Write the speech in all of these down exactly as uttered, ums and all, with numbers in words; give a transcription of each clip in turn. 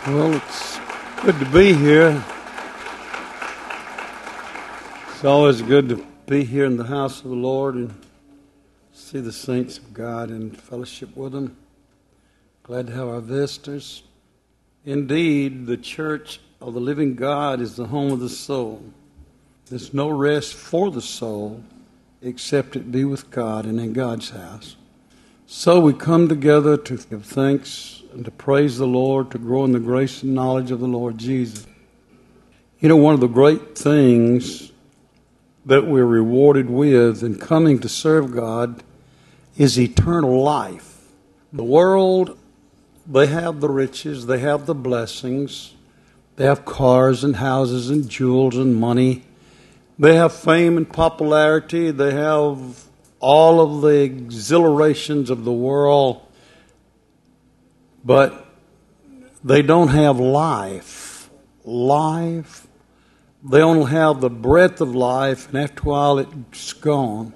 Well, it's good to be here. It's always good to be here in the house of the Lord and see the saints of God and fellowship with them. Glad to have our visitors. Indeed, the church of the living God is the home of the soul. There's no rest for the soul except it be with God and in God's house. So we come together to give thanks and to praise the Lord, to grow in the grace and knowledge of the Lord Jesus. You know, one of the great things that we're rewarded with in coming to serve God is eternal life. The world, they have the riches, they have the blessings, they have cars and houses and jewels and money. They have fame and popularity, they have all of the exhilarations of the world, but they don't have life. Life. They only have the breath of life, and after a while it's gone.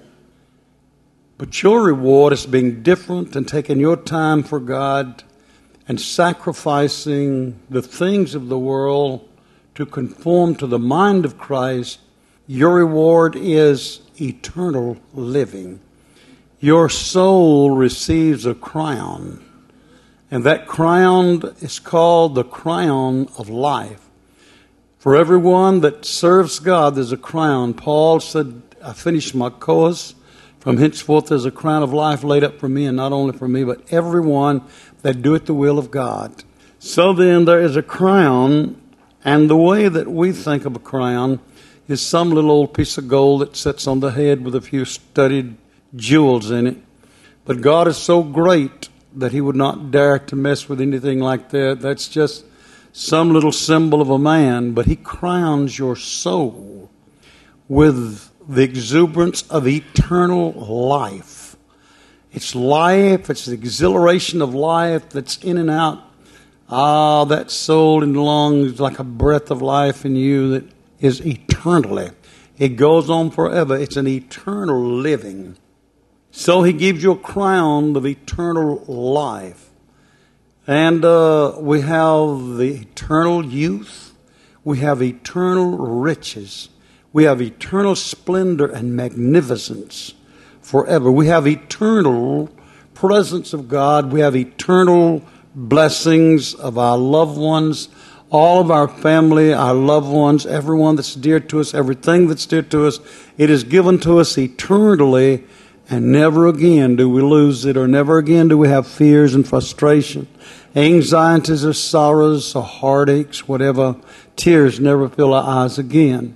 But your reward is being different and taking your time for God and sacrificing the things of the world to conform to the mind of Christ. Your reward is eternal living. Your soul receives a crown. And that crown is called the crown of life. For everyone that serves God, there's a crown. Paul said, I finished my course. From henceforth there's a crown of life laid up for me, and not only for me, but everyone that doeth the will of God. So then there is a crown, and the way that we think of a crown is some little old piece of gold that sits on the head with a few studded jewels in it. But God is so great that He would not dare to mess with anything like that. That's just some little symbol of a man, but He crowns your soul with the exuberance of eternal life. It's life, it's the exhilaration of life that's in and out. Ah, that soul and lungs like a breath of life in you that is eternally. It goes on forever. It's an eternal living. So He gives you a crown of eternal life. And uh, we have the eternal youth. We have eternal riches. We have eternal splendor and magnificence forever. We have eternal presence of God. We have eternal blessings of our loved ones, all of our family, our loved ones, everyone that's dear to us, everything that's dear to us. It is given to us eternally. And never again do we lose it, or never again do we have fears and frustration, anxieties or sorrows or heartaches, whatever. Tears never fill our eyes again.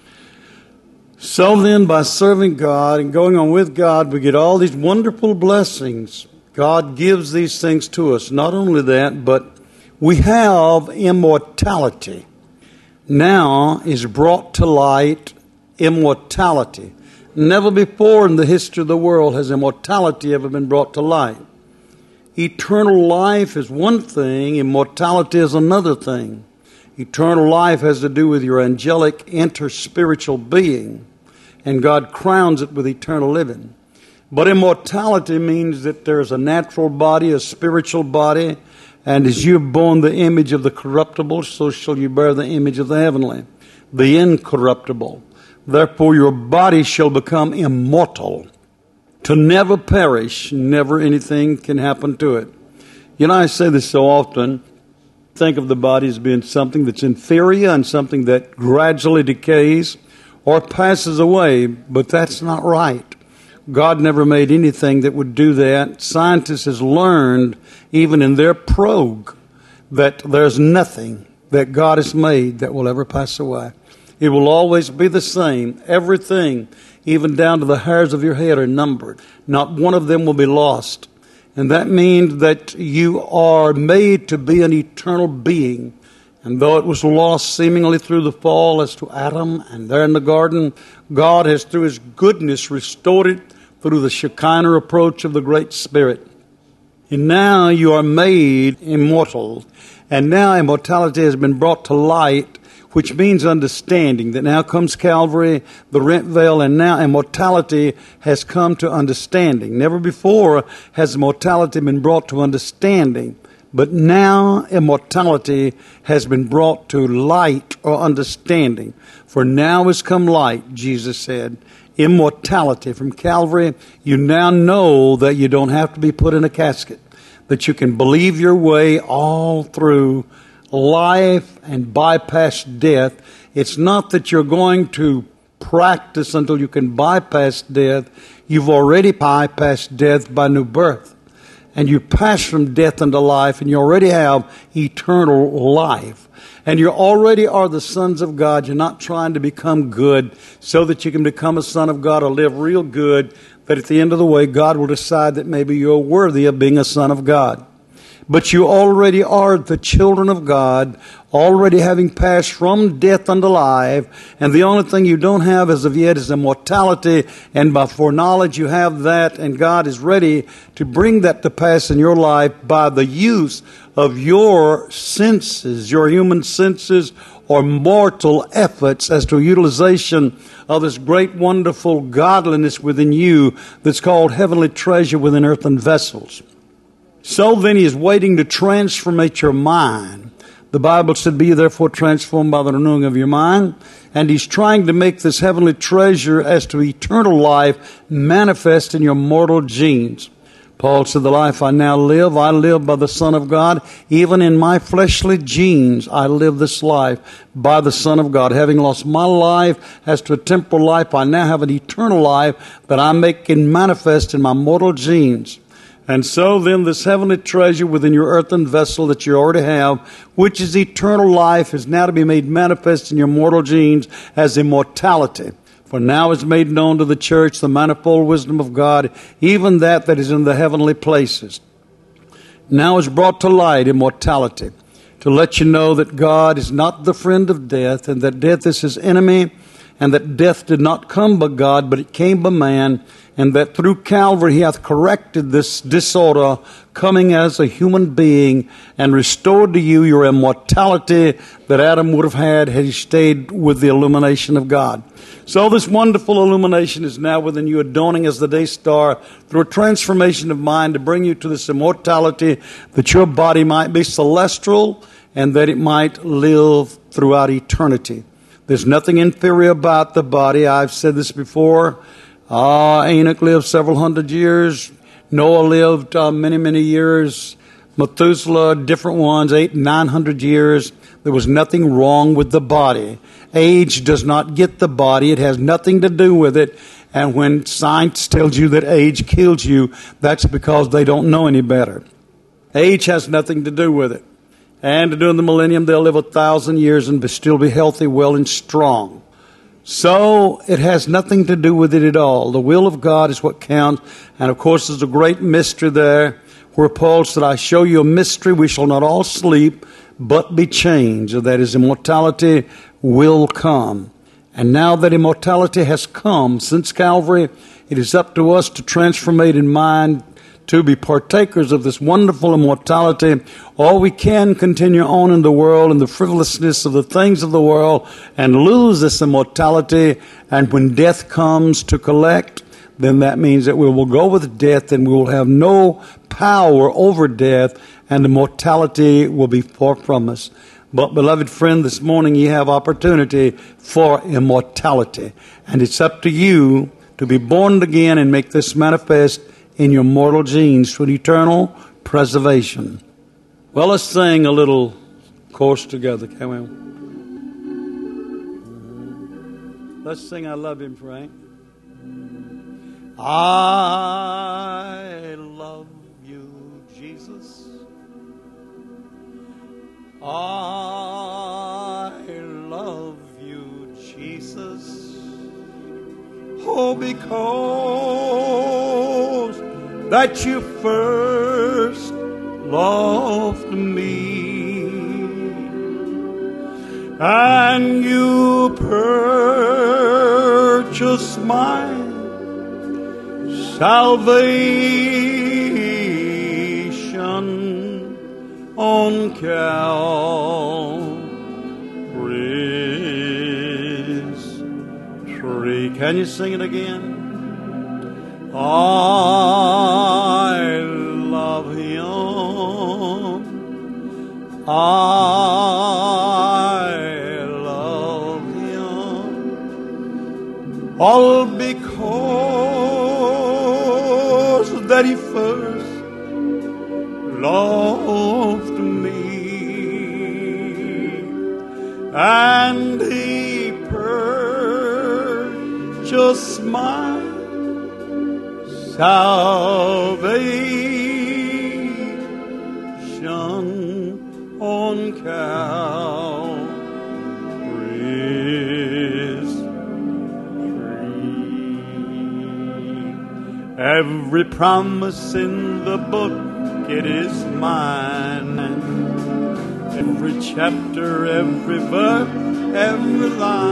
So then, by serving God and going on with God, we get all these wonderful blessings. God gives these things to us. Not only that, but we have immortality. Now is brought to light immortality. Never before in the history of the world has immortality ever been brought to light. Eternal life is one thing, immortality is another thing. Eternal life has to do with your angelic inter-spiritual being, and God crowns it with eternal living. But immortality means that there is a natural body, a spiritual body, and as you've borne the image of the corruptible, so shall you bear the image of the heavenly, the incorruptible. Therefore your body shall become immortal, to never perish, never anything can happen to it. You know, I say this so often, think of the body as being something that's inferior and something that gradually decays or passes away, but that's not right. God never made anything that would do that. Scientists have learned, even in their probe, that there's nothing that God has made that will ever pass away. It will always be the same. Everything, even down to the hairs of your head, are numbered. Not one of them will be lost. And that means that you are made to be an eternal being. And though it was lost seemingly through the fall as to Adam and there in the garden, God has through His goodness restored it through the Shekinah approach of the Great Spirit. And now you are made immortal. And now immortality has been brought to light, which means understanding, that now comes Calvary, the rent veil, and now immortality has come to understanding. Never before has immortality been brought to understanding. But now immortality has been brought to light or understanding. For now is come light, Jesus said. Immortality from Calvary. You now know that you don't have to be put in a casket, that you can believe your way all through life and bypass death. It's not that you're going to practice until you can bypass death. You've already bypassed death by new birth. And you pass from death into life, and you already have eternal life. And you already are the sons of God. You're not trying to become good so that you can become a son of God or live real good, that at the end of the way, God will decide that maybe you're worthy of being a son of God. But you already are the children of God, already having passed from death unto life. And the only thing you don't have as of yet is immortality. And by foreknowledge you have that, and God is ready to bring that to pass in your life by the use of your senses, your human senses, or mortal efforts as to utilization of this great, wonderful godliness within you that's called heavenly treasure within earthen vessels. So then he is waiting to transformate your mind. The Bible said, be therefore transformed by the renewing of your mind. And he's trying to make this heavenly treasure as to eternal life manifest in your mortal genes. Paul said, the life I now live, I live by the Son of God. Even in my fleshly genes, I live this life by the Son of God. Having lost my life as to a temporal life, I now have an eternal life that I make manifest in my mortal genes. And so then this heavenly treasure within your earthen vessel that you already have, which is eternal life, is now to be made manifest in your mortal genes as immortality. For now is made known to the church the manifold wisdom of God, even that that is in the heavenly places. Now is brought to light immortality, to let you know that God is not the friend of death, and that death is his enemy, and that death did not come by God, but it came by man, and that through Calvary he hath corrected this disorder, coming as a human being, and restored to you your immortality that Adam would have had had he stayed with the illumination of God. So this wonderful illumination is now within you, adorning as the day star through a transformation of mind to bring you to this immortality, that your body might be celestial and that it might live throughout eternity. There's nothing inferior about the body. I've said this before. Uh, Enoch lived several hundred years. Noah lived uh, many, many years. Methuselah, different ones, eight, nine hundred years. There was nothing wrong with the body. Age does not get the body. It has nothing to do with it. And when science tells you that age kills you, that's because they don't know any better. Age has nothing to do with it. And during the millennium, they'll live a thousand years and still be healthy, well, and strong. So it has nothing to do with it at all. The will of God is what counts. And of course, there's a great mystery there where Paul said, I show you a mystery. We shall not all sleep, but be changed. That is, immortality will come. And now that immortality has come since Calvary, it is up to us to transformate in mind to be partakers of this wonderful immortality, or we can continue on in the world in the frivolousness of the things of the world and lose this immortality. And when death comes to collect, then that means that we will go with death and we will have no power over death, and immortality will be far from us. But, beloved friend, this morning you have opportunity for immortality. And it's up to you to be born again and make this manifest in your mortal genes to an eternal preservation. Well, let's sing a little chorus together, can we? Let's sing I Love Him, Frank. I love you, Jesus. I love you, Jesus. Oh, because that you first loved me, and you purchased my salvation on Calvary's tree. Can you sing it again? I love Him. I love Him, all because that He first loved me, and He purchased my salvation on Calvary's tree. Every promise in the book, it is mine. Every chapter, every verse, every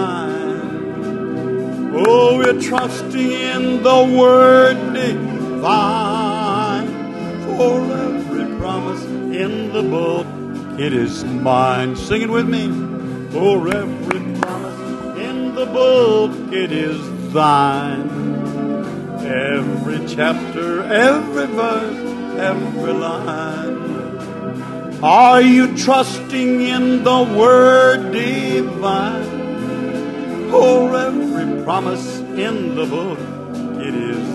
line. Oh, we're trusting in the Word divine. For every promise in the book, it is mine. Sing it with me. For every promise in the book, it is thine. Every chapter, every verse, every line. Are you trusting in the Word divine? For every promise in the book, it is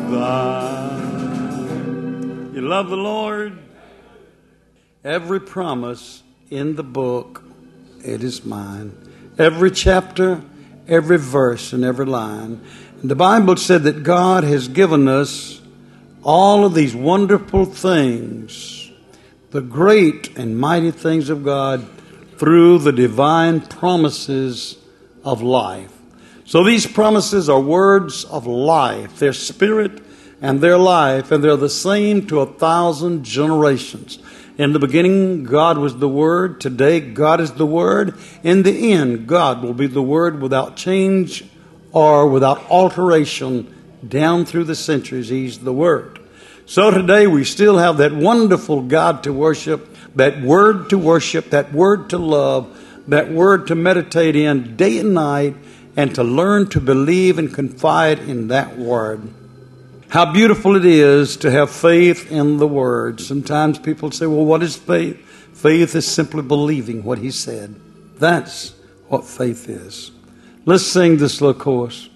thine. You love the Lord? Every promise in the book, it is mine. Every chapter, every verse, and every line. And the Bible said that God has given us all of these wonderful things, the great and mighty things of God, through the divine promises of life. So these promises are words of life. They're spirit and they're life, and they're the same to a thousand generations. In the beginning, God was the Word. Today, God is the Word. In the end, God will be the Word without change or without alteration down through the centuries. He's the Word. So today, we still have that wonderful God to worship, that Word to worship, that Word to love, that Word to meditate in day and night, and to learn to believe and confide in that Word. How beautiful it is to have faith in the Word. Sometimes people say, well, what is faith? Faith is simply believing what He said. That's what faith is. Let's sing this little chorus.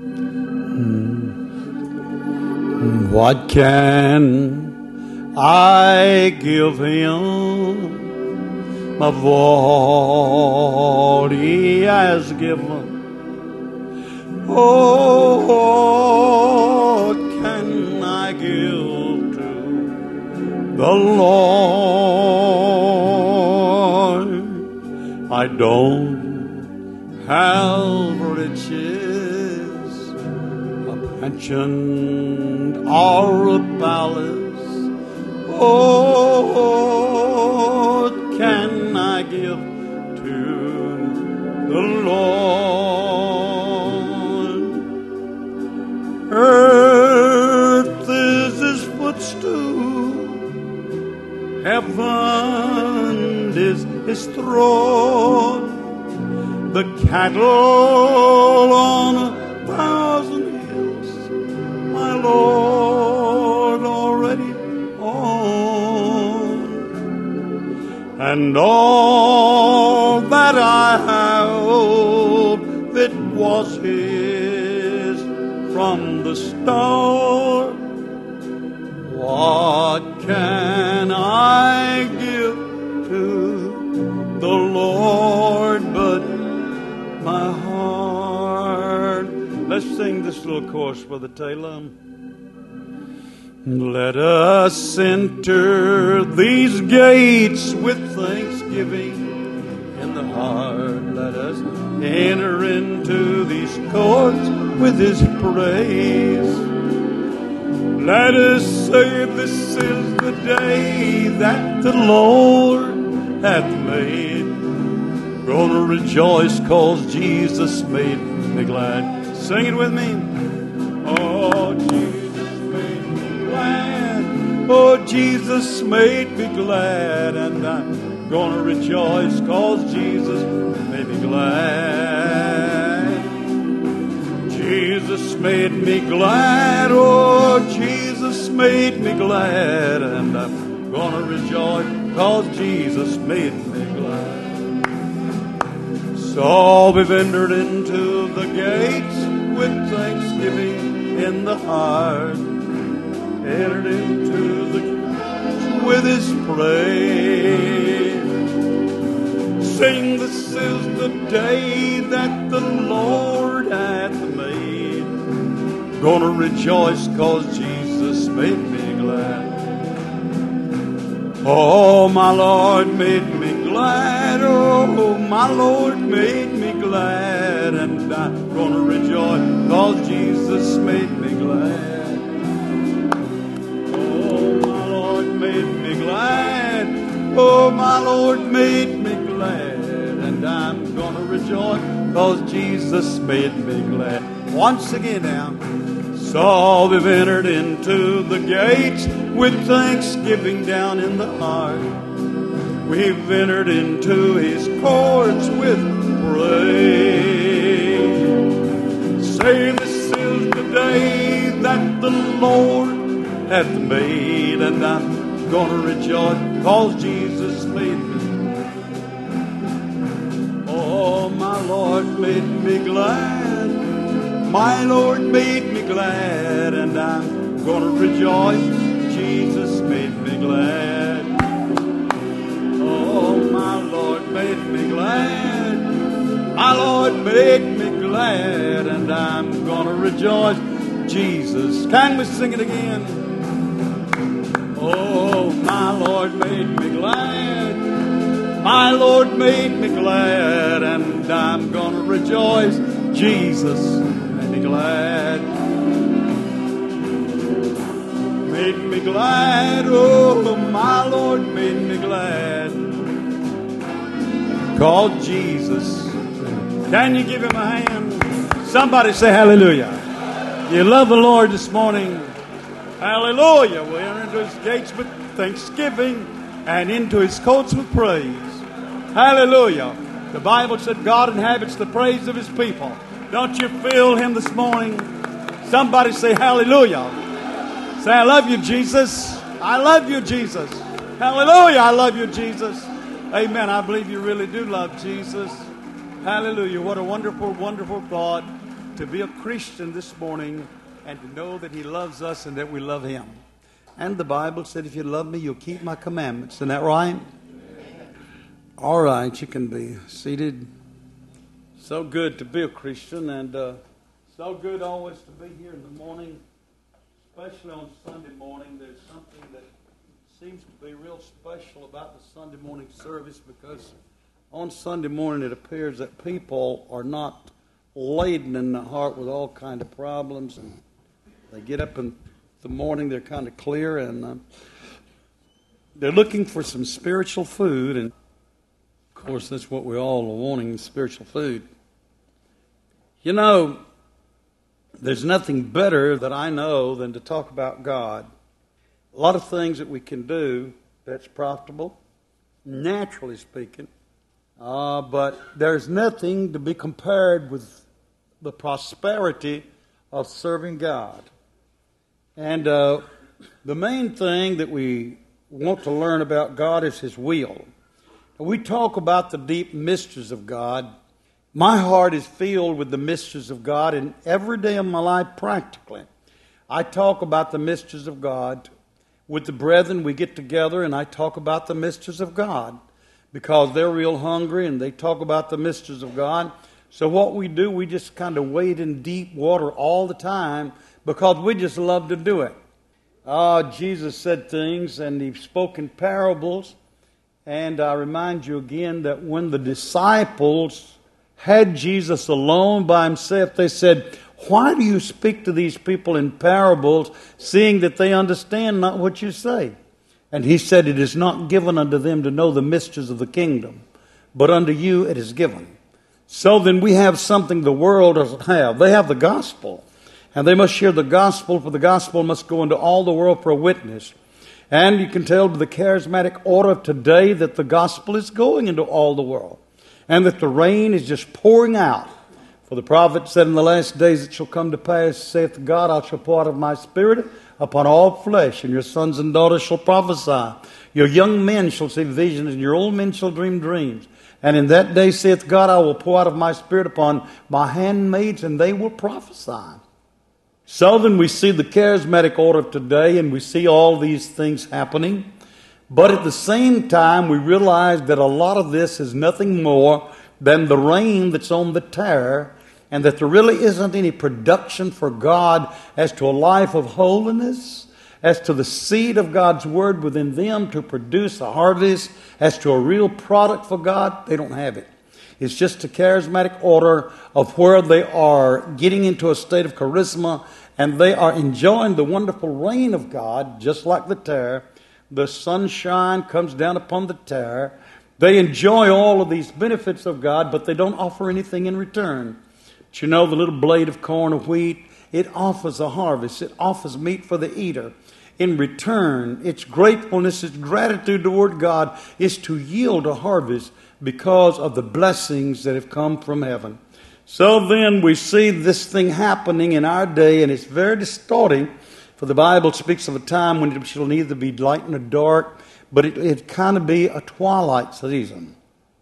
What can I give Him of all He has given? Oh, what can I give to the Lord? I don't have riches, a pension or a palace. Oh, what can I give to the Lord? Earth is His footstool, heaven is His throne. The cattle on a thousand hills, my Lord already owned. And all that I have, it was His from the start. What can I give to the Lord but my heart? Let's sing this little chorus, Brother Taylor. Let us enter these gates with thanksgiving in the heart. Let us enter into these courts with His praise. Let us say this is the day that the Lord hath made. Gonna rejoice cause Jesus made me glad. Sing it with me. Oh, Jesus made me glad. Oh, Jesus made me glad. And I'm gonna rejoice cause Jesus made me glad. Jesus made me glad. Oh, Jesus made me glad. And I'm gonna rejoice, 'cause Jesus made me glad. So we've entered into the gates with thanksgiving in the heart, entered into the gates with His praise. Sing, this is the day that the Lord hath made. Gonna rejoice, 'cause Jesus made me glad. Oh, my Lord made me glad. Oh, my Lord made me glad. And I'm gonna rejoice, 'cause Jesus made me glad. Oh, my Lord made me glad. Oh, my Lord made me glad. And I'm gonna rejoice, 'cause Jesus made me glad. Once again now. So we've entered into the gates with thanksgiving down in the heart. We've entered into His courts with praise. Say, this is the day that the Lord hath made, and I'm gonna rejoice, 'cause Jesus made me. Oh, my Lord made me glad. My Lord made me glad, and I'm gonna rejoice. Jesus made me glad. Oh, my Lord made me glad. My Lord made me glad, and I'm gonna rejoice. Jesus. Can we sing it again? Oh, my Lord made me glad. My Lord made me glad, and I'm gonna rejoice. Jesus glad, made me glad. Oh, my Lord made me glad. Called Jesus. Can you give Him a hand? Somebody say hallelujah. You love the Lord this morning. Hallelujah. We enter into His gates with thanksgiving and into His courts with praise. Hallelujah. The Bible said God inhabits the praise of His people. Don't you feel Him this morning? Somebody say hallelujah. Say, I love you, Jesus. I love you, Jesus. Hallelujah. I love you, Jesus. Amen. I believe you really do love Jesus. Hallelujah. What a wonderful, wonderful thought to be a Christian this morning and to know that He loves us and that we love Him. And the Bible said, if you love me, you'll keep my commandments. Isn't that right? All right. You can be seated. So good to be a Christian, and uh, so good always to be here in the morning, especially on Sunday morning. There's something that seems to be real special about the Sunday morning service, because on Sunday morning it appears that people are not laden in the heart with all kind of problems, and they get up in the morning, they're kind of clear, and uh, they're looking for some spiritual food, and of course that's what we all are wanting, spiritual food. You know, there's nothing better that I know than to talk about God. A lot of things that we can do that's profitable, naturally speaking, uh, but there's nothing to be compared with the prosperity of serving God. And uh, the main thing that we want to learn about God is His will. We talk about the deep mysteries of God. My heart is filled with the mysteries of God, and every day of my life practically, I talk about the mysteries of God. With the brethren, we get together and I talk about the mysteries of God because they're real hungry and they talk about the mysteries of God. So what we do, we just kind of wade in deep water all the time because we just love to do it. Ah, Jesus said things and He spoke in parables. And I remind you again that when the disciples had Jesus alone by Himself, they said, why do you speak to these people in parables, seeing that they understand not what you say? And He said, it is not given unto them to know the mysteries of the kingdom, but unto you it is given. So then we have something the world doesn't have. They have the gospel, and they must share the gospel, for the gospel must go into all the world for a witness. And you can tell by the charismatic order of today that the gospel is going into all the world, and that the rain is just pouring out. For the prophet said, in the last days it shall come to pass, saith God, I shall pour out of my spirit upon all flesh, and your sons and daughters shall prophesy. Your young men shall see visions, and your old men shall dream dreams. And in that day, saith God, I will pour out of my Spirit upon my handmaids, and they will prophesy. So then we see the charismatic order of today, and we see all these things happening. But at the same time, we realize that a lot of this is nothing more than the rain that's on the tare, and that there really isn't any production for God as to a life of holiness, as to the seed of God's Word within them to produce a harvest, as to a real product for God. They don't have it. It's just a charismatic order of where they are getting into a state of charisma, and they are enjoying the wonderful rain of God, just like the tare. The sunshine comes down upon the tare. They enjoy all of these benefits of God, but they don't offer anything in return. But you know, the little blade of corn or wheat, it offers a harvest. It offers meat for the eater. In return, its gratefulness, its gratitude toward God is to yield a harvest because of the blessings that have come from heaven. So then we see this thing happening in our day, and it's very distorting, for the Bible speaks of a time when it shall neither be light nor dark, but it, it kind of be a twilight season.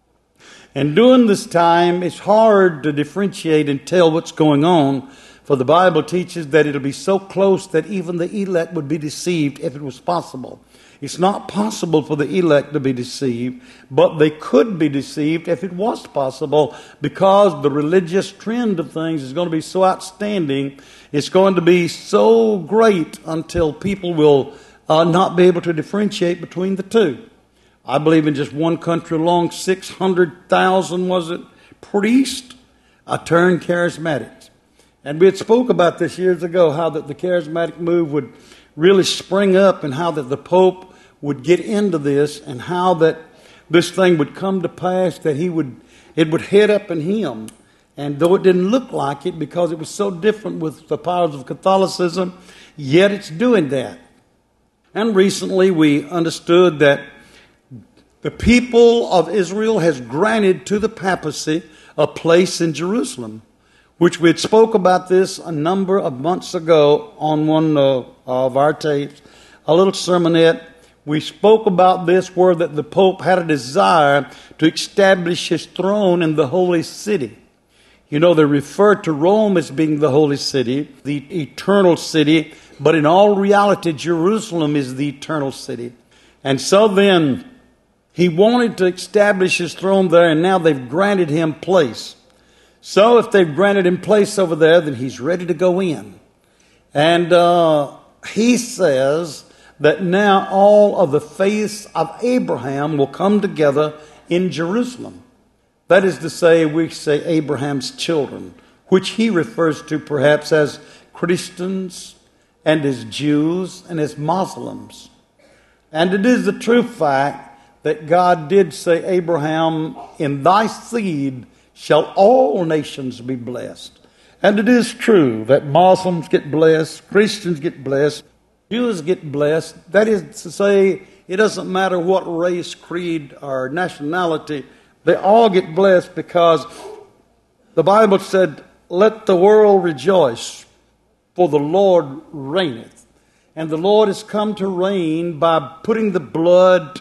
And during this time, it's hard to differentiate and tell what's going on, for the Bible teaches that it'll be so close that even the elect would be deceived if it was possible. It's not possible for the elect to be deceived, but they could be deceived if it was possible, because the religious trend of things is going to be so outstanding. It's going to be so great until people will uh, not be able to differentiate between the two. I believe in just one country alone, six hundred thousand, was it, priests uh, turned charismatics. And we had spoke about this years ago, how that the charismatic move would really spring up, and how that the Pope would get into this, and how that this thing would come to pass, that he would, it would head up in him. And though it didn't look like it, because it was so different with the powers of Catholicism, yet it's doing that. And recently we understood that the people of Israel has granted to the papacy a place in Jerusalem, which we had spoke about this a number of months ago on one uh, of our tapes, a little sermonette. We spoke about this, where that the Pope had a desire to establish his throne in the holy city. You know, they refer to Rome as being the holy city, the eternal city, but in all reality, Jerusalem is the eternal city. And so then, he wanted to establish his throne there, and now they've granted him place. So if they've granted him place over there, then he's ready to go in. And uh, he says that now all of the faiths of Abraham will come together in Jerusalem. That is to say, we say Abraham's children, which he refers to perhaps as Christians and as Jews and as Muslims. And it is the true fact that God did say, Abraham, in thy seed shall all nations be blessed. And it is true that Muslims get blessed, Christians get blessed, Jews get blessed. That is to say, it doesn't matter what race, creed, or nationality, they all get blessed, because the Bible said, let the world rejoice, for the Lord reigneth. And the Lord has come to reign by putting the blood,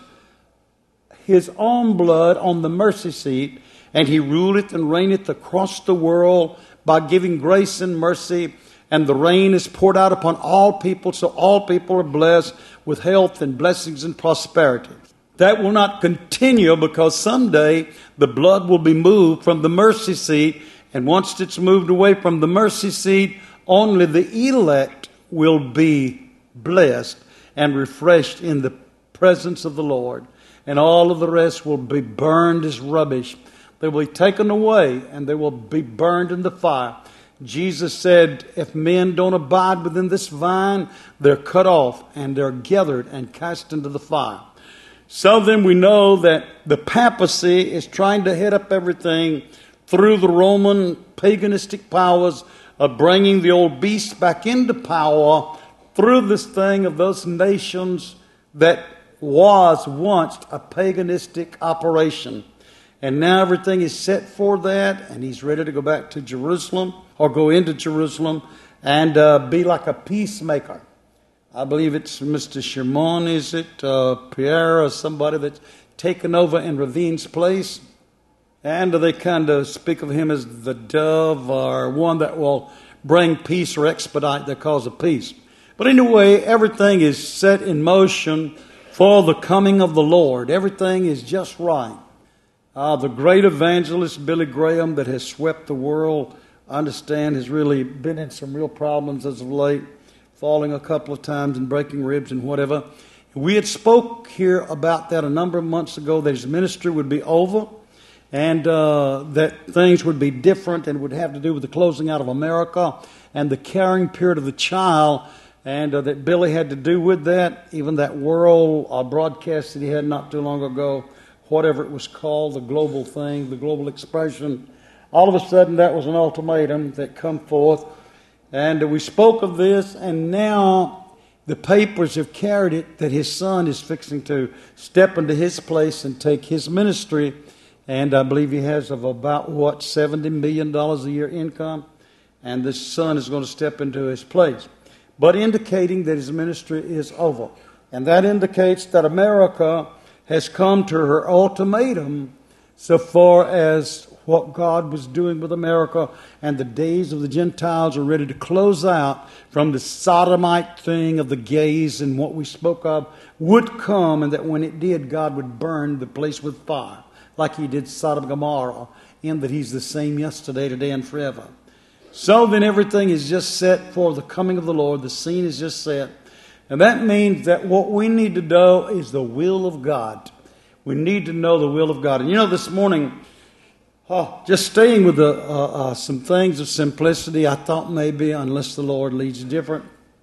his own blood, on the mercy seat, and he ruleth and reigneth across the world by giving grace and mercy, and the rain is poured out upon all people, so all people are blessed with health and blessings and prosperity. That will not continue, because someday the blood will be moved from the mercy seat, and once it's moved away from the mercy seat, only the elect will be blessed and refreshed in the presence of the Lord. And all of the rest will be burned as rubbish. They will be taken away, and they will be burned in the fire. Jesus said, if men don't abide within this vine, they're cut off, and they're gathered and cast into the fire. So then we know that the papacy is trying to head up everything through the Roman paganistic powers of bringing the old beast back into power through this thing of those nations that was once a paganistic operation. And now everything is set for that, and he's ready to go back to Jerusalem, or go into Jerusalem, and uh, be like a peacemaker. I believe it's Mister Shimon, is it? Uh, Pierre or somebody that's taken over in Ravine's place. And they kind of speak of him as the dove or one that will bring peace or expedite the cause of peace. But anyway, everything is set in motion for the coming of the Lord. Everything is just right. Uh, the great evangelist Billy Graham that has swept the world, I understand, has really been in some real problems as of late, falling a couple of times and breaking ribs and whatever. We had spoke here about that a number of months ago, that his ministry would be over and uh, that things would be different and would have to do with the closing out of America and the carrying period of the child, and uh, that Billy had to do with that, even that world uh, broadcast that he had not too long ago, whatever it was called, the global thing, the global expression. All of a sudden, that was an ultimatum that come forth. And uh, we spoke of this, and now the papers have carried it that his son is fixing to step into his place and take his ministry. And I believe he has of about, what, seventy million dollars a year income. And this son is going to step into his place. But indicating that his ministry is over. And that indicates that America has come to her ultimatum so far as what God was doing with America, and the days of the Gentiles are ready to close out from the sodomite thing of the gays, and what we spoke of would come, and that when it did, God would burn the place with fire, like he did Sodom and Gomorrah, in that he's the same yesterday, today, and forever. So then everything is just set for the coming of the Lord. The scene is just set. And that means that what we need to know is the will of God. We need to know the will of God. And you know, this morning, oh, just staying with the, uh, uh, some things of simplicity, I thought maybe, unless the Lord leads different,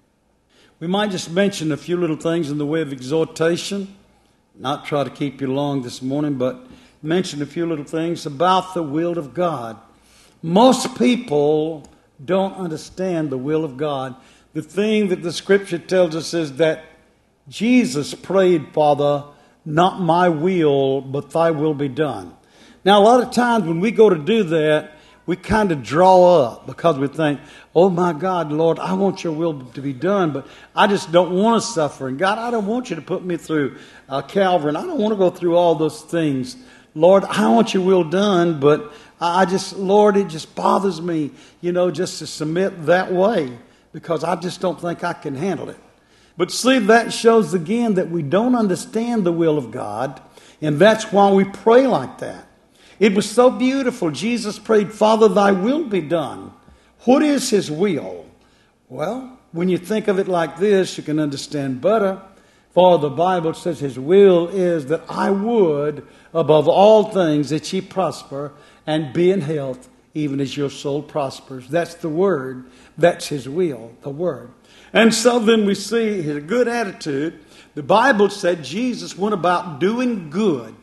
we might just mention a few little things in the way of exhortation. Not try to keep you long this morning, but mention a few little things about the will of God. Most people don't understand the will of God. The thing that the Scripture tells us is that Jesus prayed, Father, not my will, but thy will be done. Now, a lot of times when we go to do that, we kind of draw up because we think, oh my God, Lord, I want your will to be done, but I just don't want to suffer. And God, I don't want you to put me through uh, Calvary, and I don't want to go through all those things. Lord, I want your will done, but I just, Lord, it just bothers me, you know, just to submit that way, because I just don't think I can handle it. But see, that shows again that we don't understand the will of God, and that's why we pray like that. It was so beautiful. Jesus prayed, Father, thy will be done. What is his will? Well, when you think of it like this, you can understand better. For the Bible says his will is that I would, above all things, that ye prosper and be in health, even as your soul prospers. That's the word. That's his will, the word. And so then we see his good attitude. The Bible said Jesus went about doing good.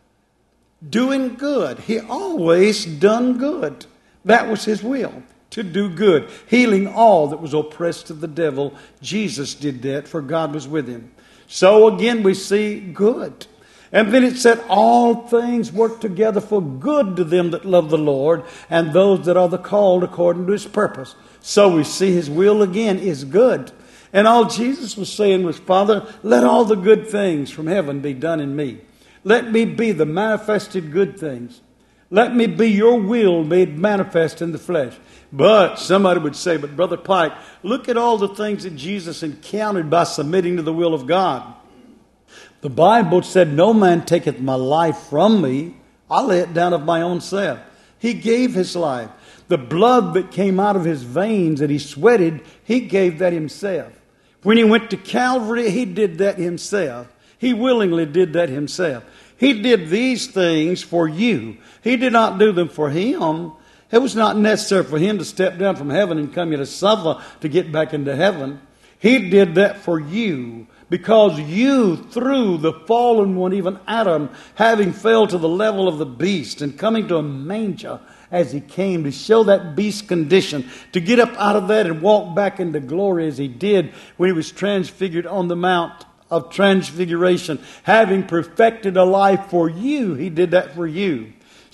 Doing good. He always done good. That was his will, to do good. Healing all that was oppressed of the devil. Jesus did that, for God was with him. So again we see good. And then it said, all things work together for good to them that love the Lord, and those that are the called according to his purpose. So we see his will again is good. And all Jesus was saying was, Father, let all the good things from heaven be done in me. Let me be the manifested good things. Let me be your will made manifest in the flesh. But somebody would say, but Brother Pike, look at all the things that Jesus encountered by submitting to the will of God. The Bible said, no man taketh my life from me. I lay it down of my own self. He gave his life. The blood that came out of his veins that he sweated, he gave that himself. When he went to Calvary, he did that himself. He willingly did that himself. He did these things for you. He did not do them for him. It was not necessary for him to step down from heaven and come here to suffer to get back into heaven. He did that for you, because you, through the fallen one, even Adam, having fell to the level of the beast and coming to a manger as he came to show that beast condition, to get up out of that and walk back into glory as he did when he was transfigured on the Mount of Transfiguration, having perfected a life for you. He did that for you.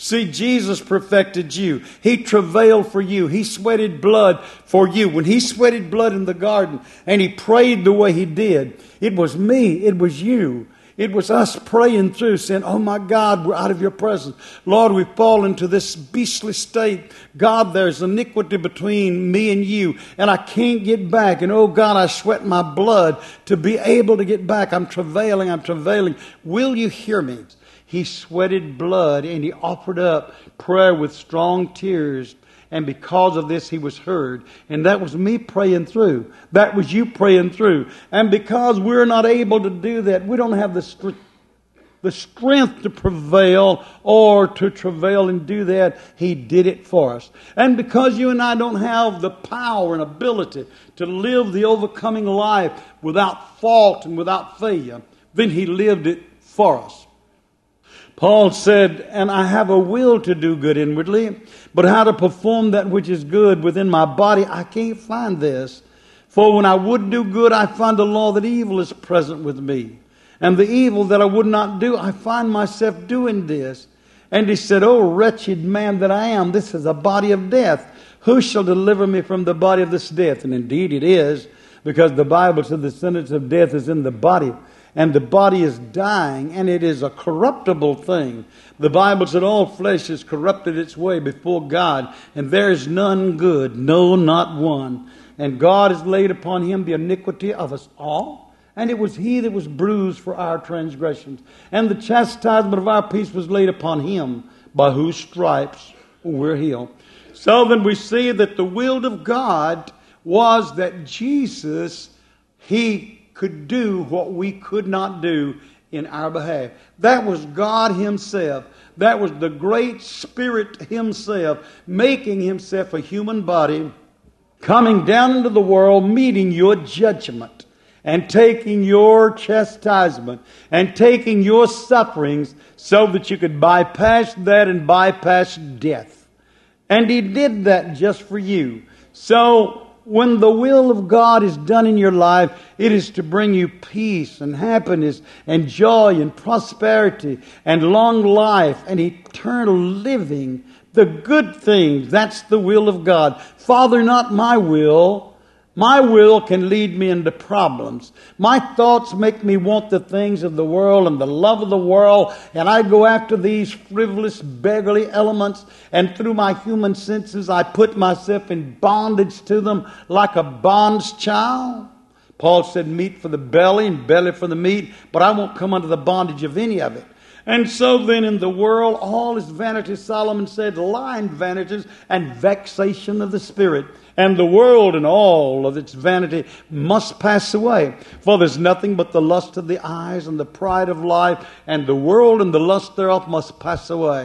See, Jesus perfected you. He travailed for you. He sweated blood for you. When He sweated blood in the garden and He prayed the way He did, it was me, it was you. It was us praying through, saying, oh my God, we're out of your presence. Lord, we've fallen into this beastly state. God, there's iniquity between me and you, and I can't get back. And oh God, I sweat my blood to be able to get back. I'm travailing, I'm travailing. Will you hear me? He sweated blood and He offered up prayer with strong tears. And because of this, He was heard. And that was me praying through. That was you praying through. And because we're not able to do that, we don't have the strength, the strength to prevail or to travail and do that, He did it for us. And because you and I don't have the power and ability to live the overcoming life without fault and without failure, then He lived it for us. Paul said, and I have a will to do good inwardly, but how to perform that which is good within my body, I can't find this. For when I would do good, I find the law that evil is present with me. And the evil that I would not do, I find myself doing this. And he said, oh, wretched man that I am, this is a body of death. Who shall deliver me from the body of this death? And indeed it is, because the Bible said the sentence of death is in the body. And the body is dying, and it is a corruptible thing. The Bible said all flesh is corrupted its way before God, and there is none good, no, not one. And God has laid upon Him the iniquity of us all, and it was He that was bruised for our transgressions. And the chastisement of our peace was laid upon Him, by whose stripes we're healed. So then we see that the will of God was that Jesus, He could do what we could not do in our behalf. That was God Himself. That was the great Spirit Himself making Himself a human body, coming down into the world, meeting your judgment and taking your chastisement and taking your sufferings so that you could bypass that and bypass death. And He did that just for you. So when the will of God is done in your life, it is to bring you peace and happiness and joy and prosperity and long life and eternal living. The good things, that's the will of God. Father, not my will. My will can lead me into problems. My thoughts make me want the things of the world and the love of the world, and I go after these frivolous, beggarly elements, and through my human senses I put myself in bondage to them like a bond's child. Paul said meat for the belly and belly for the meat, but I won't come under the bondage of any of it. And so then in the world all is vanity, Solomon said, lying vanities and vexation of the spirit. And the world and all of its vanity must pass away. For there's nothing but the lust of the eyes and the pride of life, and the world and the lust thereof must pass away.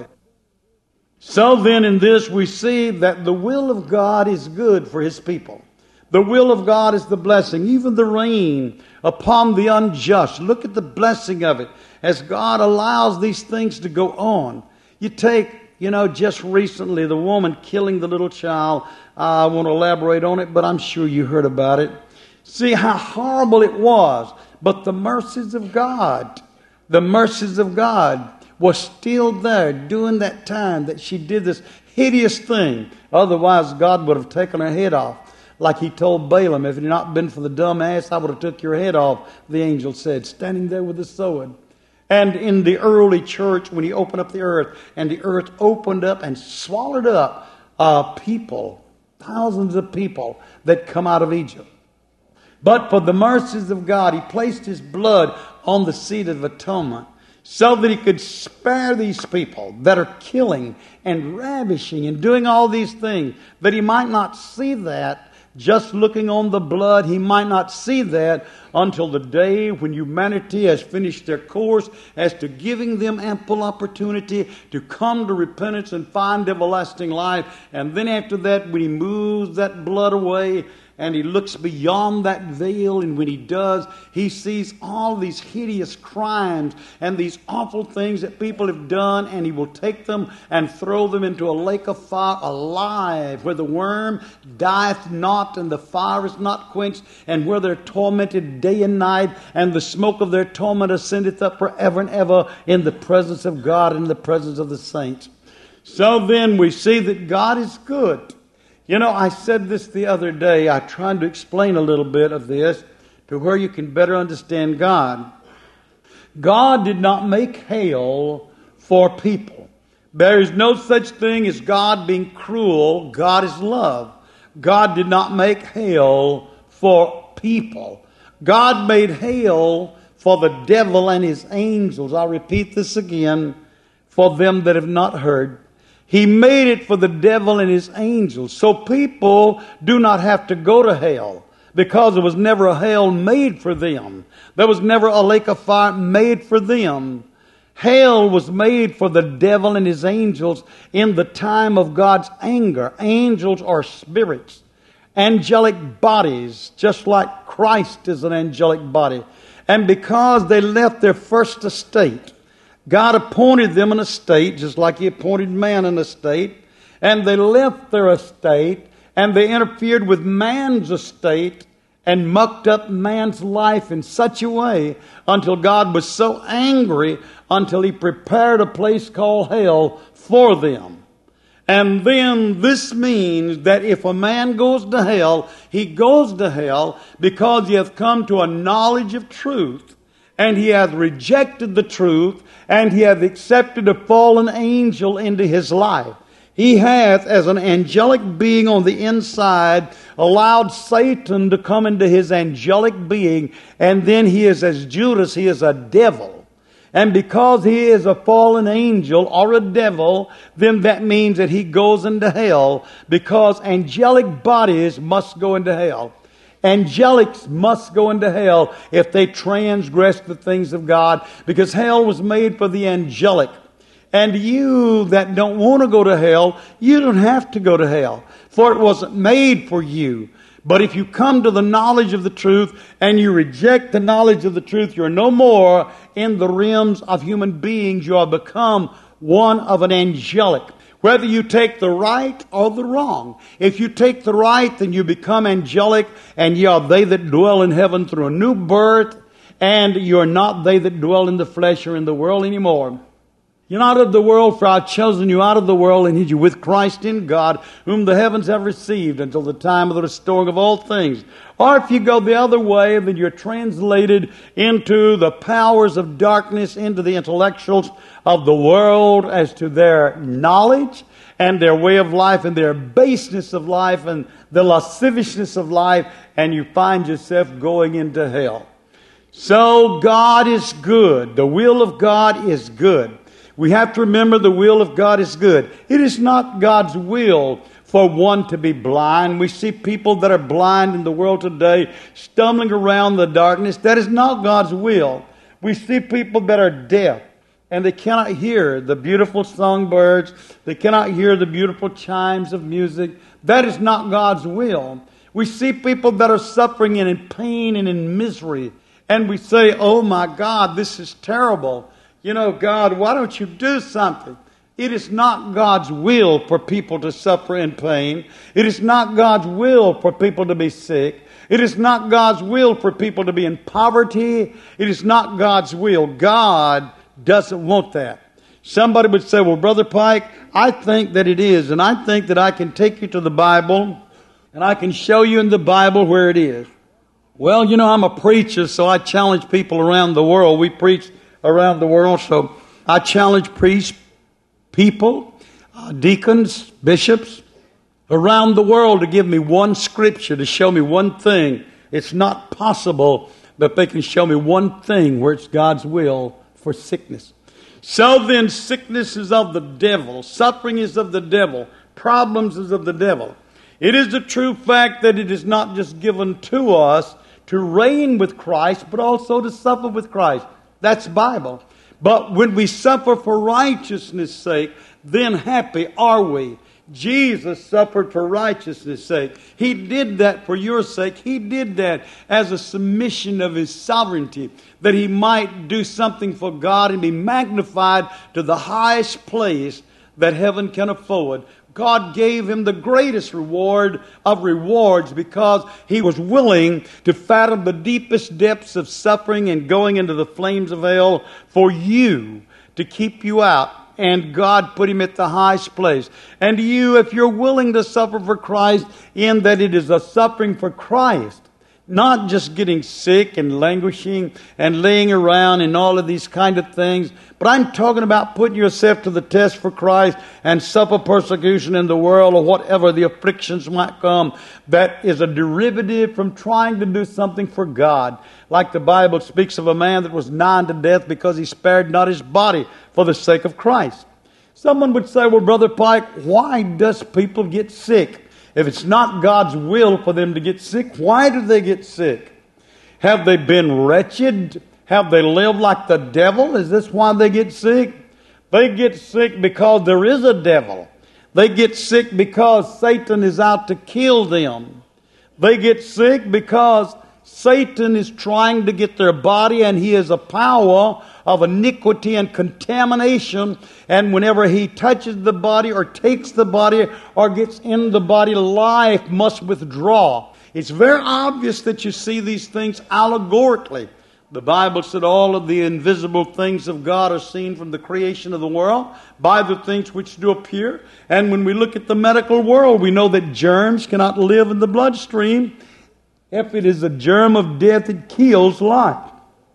So then in this we see that the will of God is good for His people. The will of God is the blessing, even the rain upon the unjust. Look at the blessing of it as God allows these things to go on. You take, you know, just recently the woman killing the little child. I won't elaborate on it, but I'm sure you heard about it. See how horrible it was. But the mercies of God, the mercies of God were still there during that time that she did this hideous thing. Otherwise, God would have taken her head off. Like He told Balaam, if it had not been for the dumb ass, I would have took your head off, the angel said, standing there with the sword. And in the early church, when He opened up the earth, and the earth opened up and swallowed up uh, people, thousands of people that come out of Egypt. But for the mercies of God, He placed His blood on the seat of atonement so that He could spare these people that are killing and ravishing and doing all these things, that He might not see that. Just looking on the blood, He might not see that until the day when humanity has finished their course as to giving them ample opportunity to come to repentance and find everlasting life. And then after that, when He moves that blood away and He looks beyond that veil, and when He does, He sees all these hideous crimes and these awful things that people have done, and He will take them and throw them into a lake of fire alive, where the worm dieth not and the fire is not quenched, and where they're tormented day and night, and the smoke of their torment ascendeth up forever and ever in the presence of God and in the presence of the saints. So then we see that God is good. You know, I said this the other day. I tried to explain a little bit of this to where you can better understand God. God did not make hell for people. There is no such thing as God being cruel. God is love. God did not make hell for people. God made hell for the devil and his angels. I'll repeat this again for them that have not heard. He made it for the devil and his angels. So people do not have to go to hell because there was never a hell made for them. There was never a lake of fire made for them. Hell was made for the devil and his angels in the time of God's anger. Angels are spirits, angelic bodies, just like Christ is an angelic body. And because they left their first estate, God appointed them an estate, just like He appointed man an estate. And they left their estate, and they interfered with man's estate and mucked up man's life in such a way until God was so angry until He prepared a place called hell for them. And then this means that if a man goes to hell, he goes to hell because he hath come to a knowledge of truth, and he hath rejected the truth, and he hath accepted a fallen angel into his life. He hath, as an angelic being on the inside, allowed Satan to come into his angelic being, and then he is, as Judas, he is a devil. And because he is a fallen angel or a devil, then that means that he goes into hell, because angelic bodies must go into hell. Angelics must go into hell if they transgress the things of God, because hell was made for the angelic. And you that don't want to go to hell, you don't have to go to hell, for it wasn't made for you. But if you come to the knowledge of the truth and you reject the knowledge of the truth, you're no more in the realms of human beings. You have become one of an angelic. Whether you take the right or the wrong. If you take the right, then you become angelic, and ye are they that dwell in heaven through a new birth, and you are not they that dwell in the flesh or in the world anymore. You're not of the world, for I have chosen you out of the world and hid you with Christ in God, whom the heavens have received until the time of the restoring of all things. Or if you go the other way, then you're translated into the powers of darkness, into the intellectuals of the world as to their knowledge and their way of life and their baseness of life and the lasciviousness of life, and you find yourself going into hell. So God is good. The will of God is good. We have to remember the will of God is good. It is not God's will for one to be blind. We see people that are blind in the world today stumbling around the darkness. That is not God's will. We see people that are deaf, and they cannot hear the beautiful songbirds. They cannot hear the beautiful chimes of music. That is not God's will. We see people that are suffering and in pain and in misery, and we say, oh my God, this is terrible. You know, God, why don't you do something? It is not God's will for people to suffer in pain. It is not God's will for people to be sick. It is not God's will for people to be in poverty. It is not God's will. God doesn't want that. Somebody would say, well, Brother Pike, I think that it is. And I think that I can take you to the Bible, and I can show you in the Bible where it is. Well, you know, I'm a preacher, so I challenge people around the world. We preach around the world, so I challenge priests, people, uh, deacons, bishops around the world to give me one scripture, to show me one thing. It's not possible that they can show me one thing where it's God's will for sickness. So then, sickness is of the devil, suffering is of the devil, problems is of the devil. It is a true fact that it is not just given to us to reign with Christ, but also to suffer with Christ. That's Bible. But when we suffer for righteousness' sake, then happy are we. Jesus suffered for righteousness' sake. He did that for your sake. He did that as a submission of His sovereignty, that He might do something for God and be magnified to the highest place that heaven can afford. God gave Him the greatest reward of rewards because He was willing to fathom the deepest depths of suffering and going into the flames of hell for you, to keep you out. and God put him at the highest place. And you, if you're willing to suffer for Christ, in that it is a suffering for Christ, not just getting sick and languishing and laying around and all of these kind of things, but I'm talking about putting yourself to the test for Christ and suffer persecution in the world or whatever the afflictions might come. That is a derivative from trying to do something for God. Like the Bible speaks of a man that was nigh unto death because he spared not his body for the sake of Christ. Someone would say, well, Brother Pike, why does people get sick? If it's not God's will for them to get sick, why do they get sick? Have they been wretched? Have they lived like the devil? Is this why they get sick? They get sick because there is a devil. They get sick because Satan is out to kill them. They get sick because Satan is trying to get their body, and he is a power of iniquity and contamination. And whenever he touches the body or takes the body or gets in the body, life must withdraw. It's very obvious that you see these things allegorically. The Bible said all of the invisible things of God are seen from the creation of the world by the things which do appear. And when we look at the medical world, we know that germs cannot live in the bloodstream. If it is a germ of death, it kills life.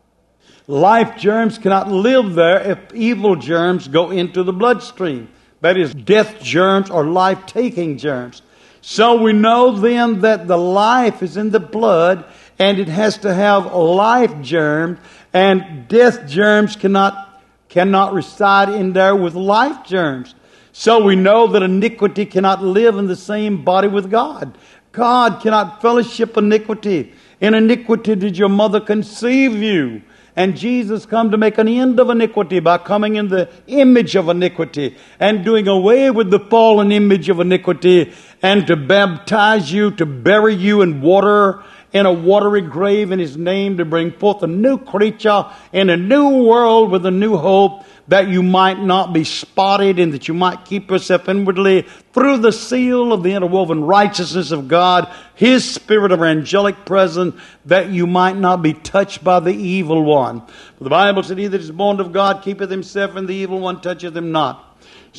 Life germs cannot live there if evil germs go into the bloodstream. That is, death germs or life-taking germs. So we know then that the life is in the blood, and it has to have life germs, and death germs cannot, cannot reside in there with life germs. So we know that iniquity cannot live in the same body with God. God cannot fellowship iniquity. In iniquity did your mother conceive you. And Jesus come to make an end of iniquity by coming in the image of iniquity and doing away with the fallen image of iniquity, and to baptize you, to bury you in water, in a watery grave in His name, to bring forth a new creature in a new world with a new hope, that you might not be spotted, and that you might keep yourself inwardly through the seal of the interwoven righteousness of God, His Spirit of angelic presence, that you might not be touched by the evil one. For the Bible said, he that is born of God keepeth himself, and the evil one toucheth him not.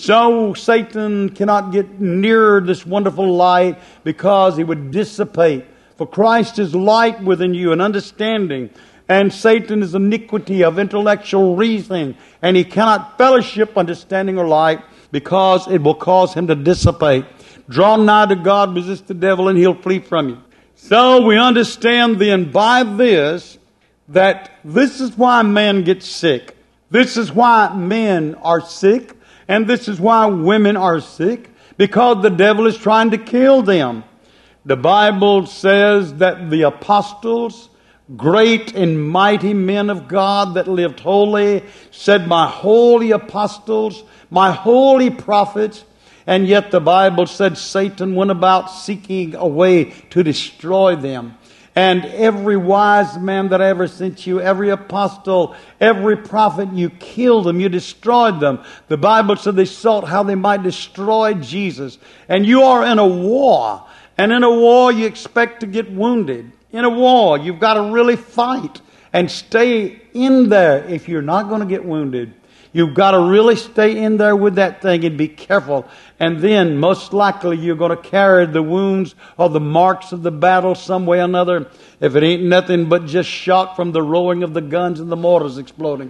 So Satan cannot get near this wonderful light, because he would dissipate. For Christ is light within you and understanding. And Satan is iniquity of intellectual reasoning, and he cannot fellowship understanding or light, because it will cause him to dissipate. Draw nigh to God, resist the devil, and he'll flee from you. So we understand then by this that this is why man gets sick. This is why men are sick, and this is why women are sick, because the devil is trying to kill them. The Bible says that the apostles, great and mighty men of God that lived holy, said, my holy apostles, my holy prophets. And yet the Bible said Satan went about seeking a way to destroy them. And every wise man that ever sent you, every apostle, every prophet, you killed them, you destroyed them. The Bible said they sought how they might destroy Jesus. And you are in a war. And in a war you expect to get wounded. In a war, you've got to really fight and stay in there if you're not going to get wounded. You've got to really stay in there with that thing and be careful. And then, most likely, you're going to carry the wounds or the marks of the battle some way or another, if it ain't nothing but just shock from the roaring of the guns and the mortars exploding.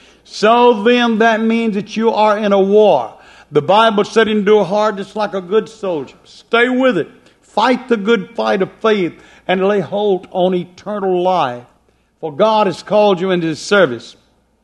So then, that means that you are in a war. The Bible said, endure hard just like a good soldier. Stay with it. Fight the good fight of faith, and lay hold on eternal life. For God has called you into His service.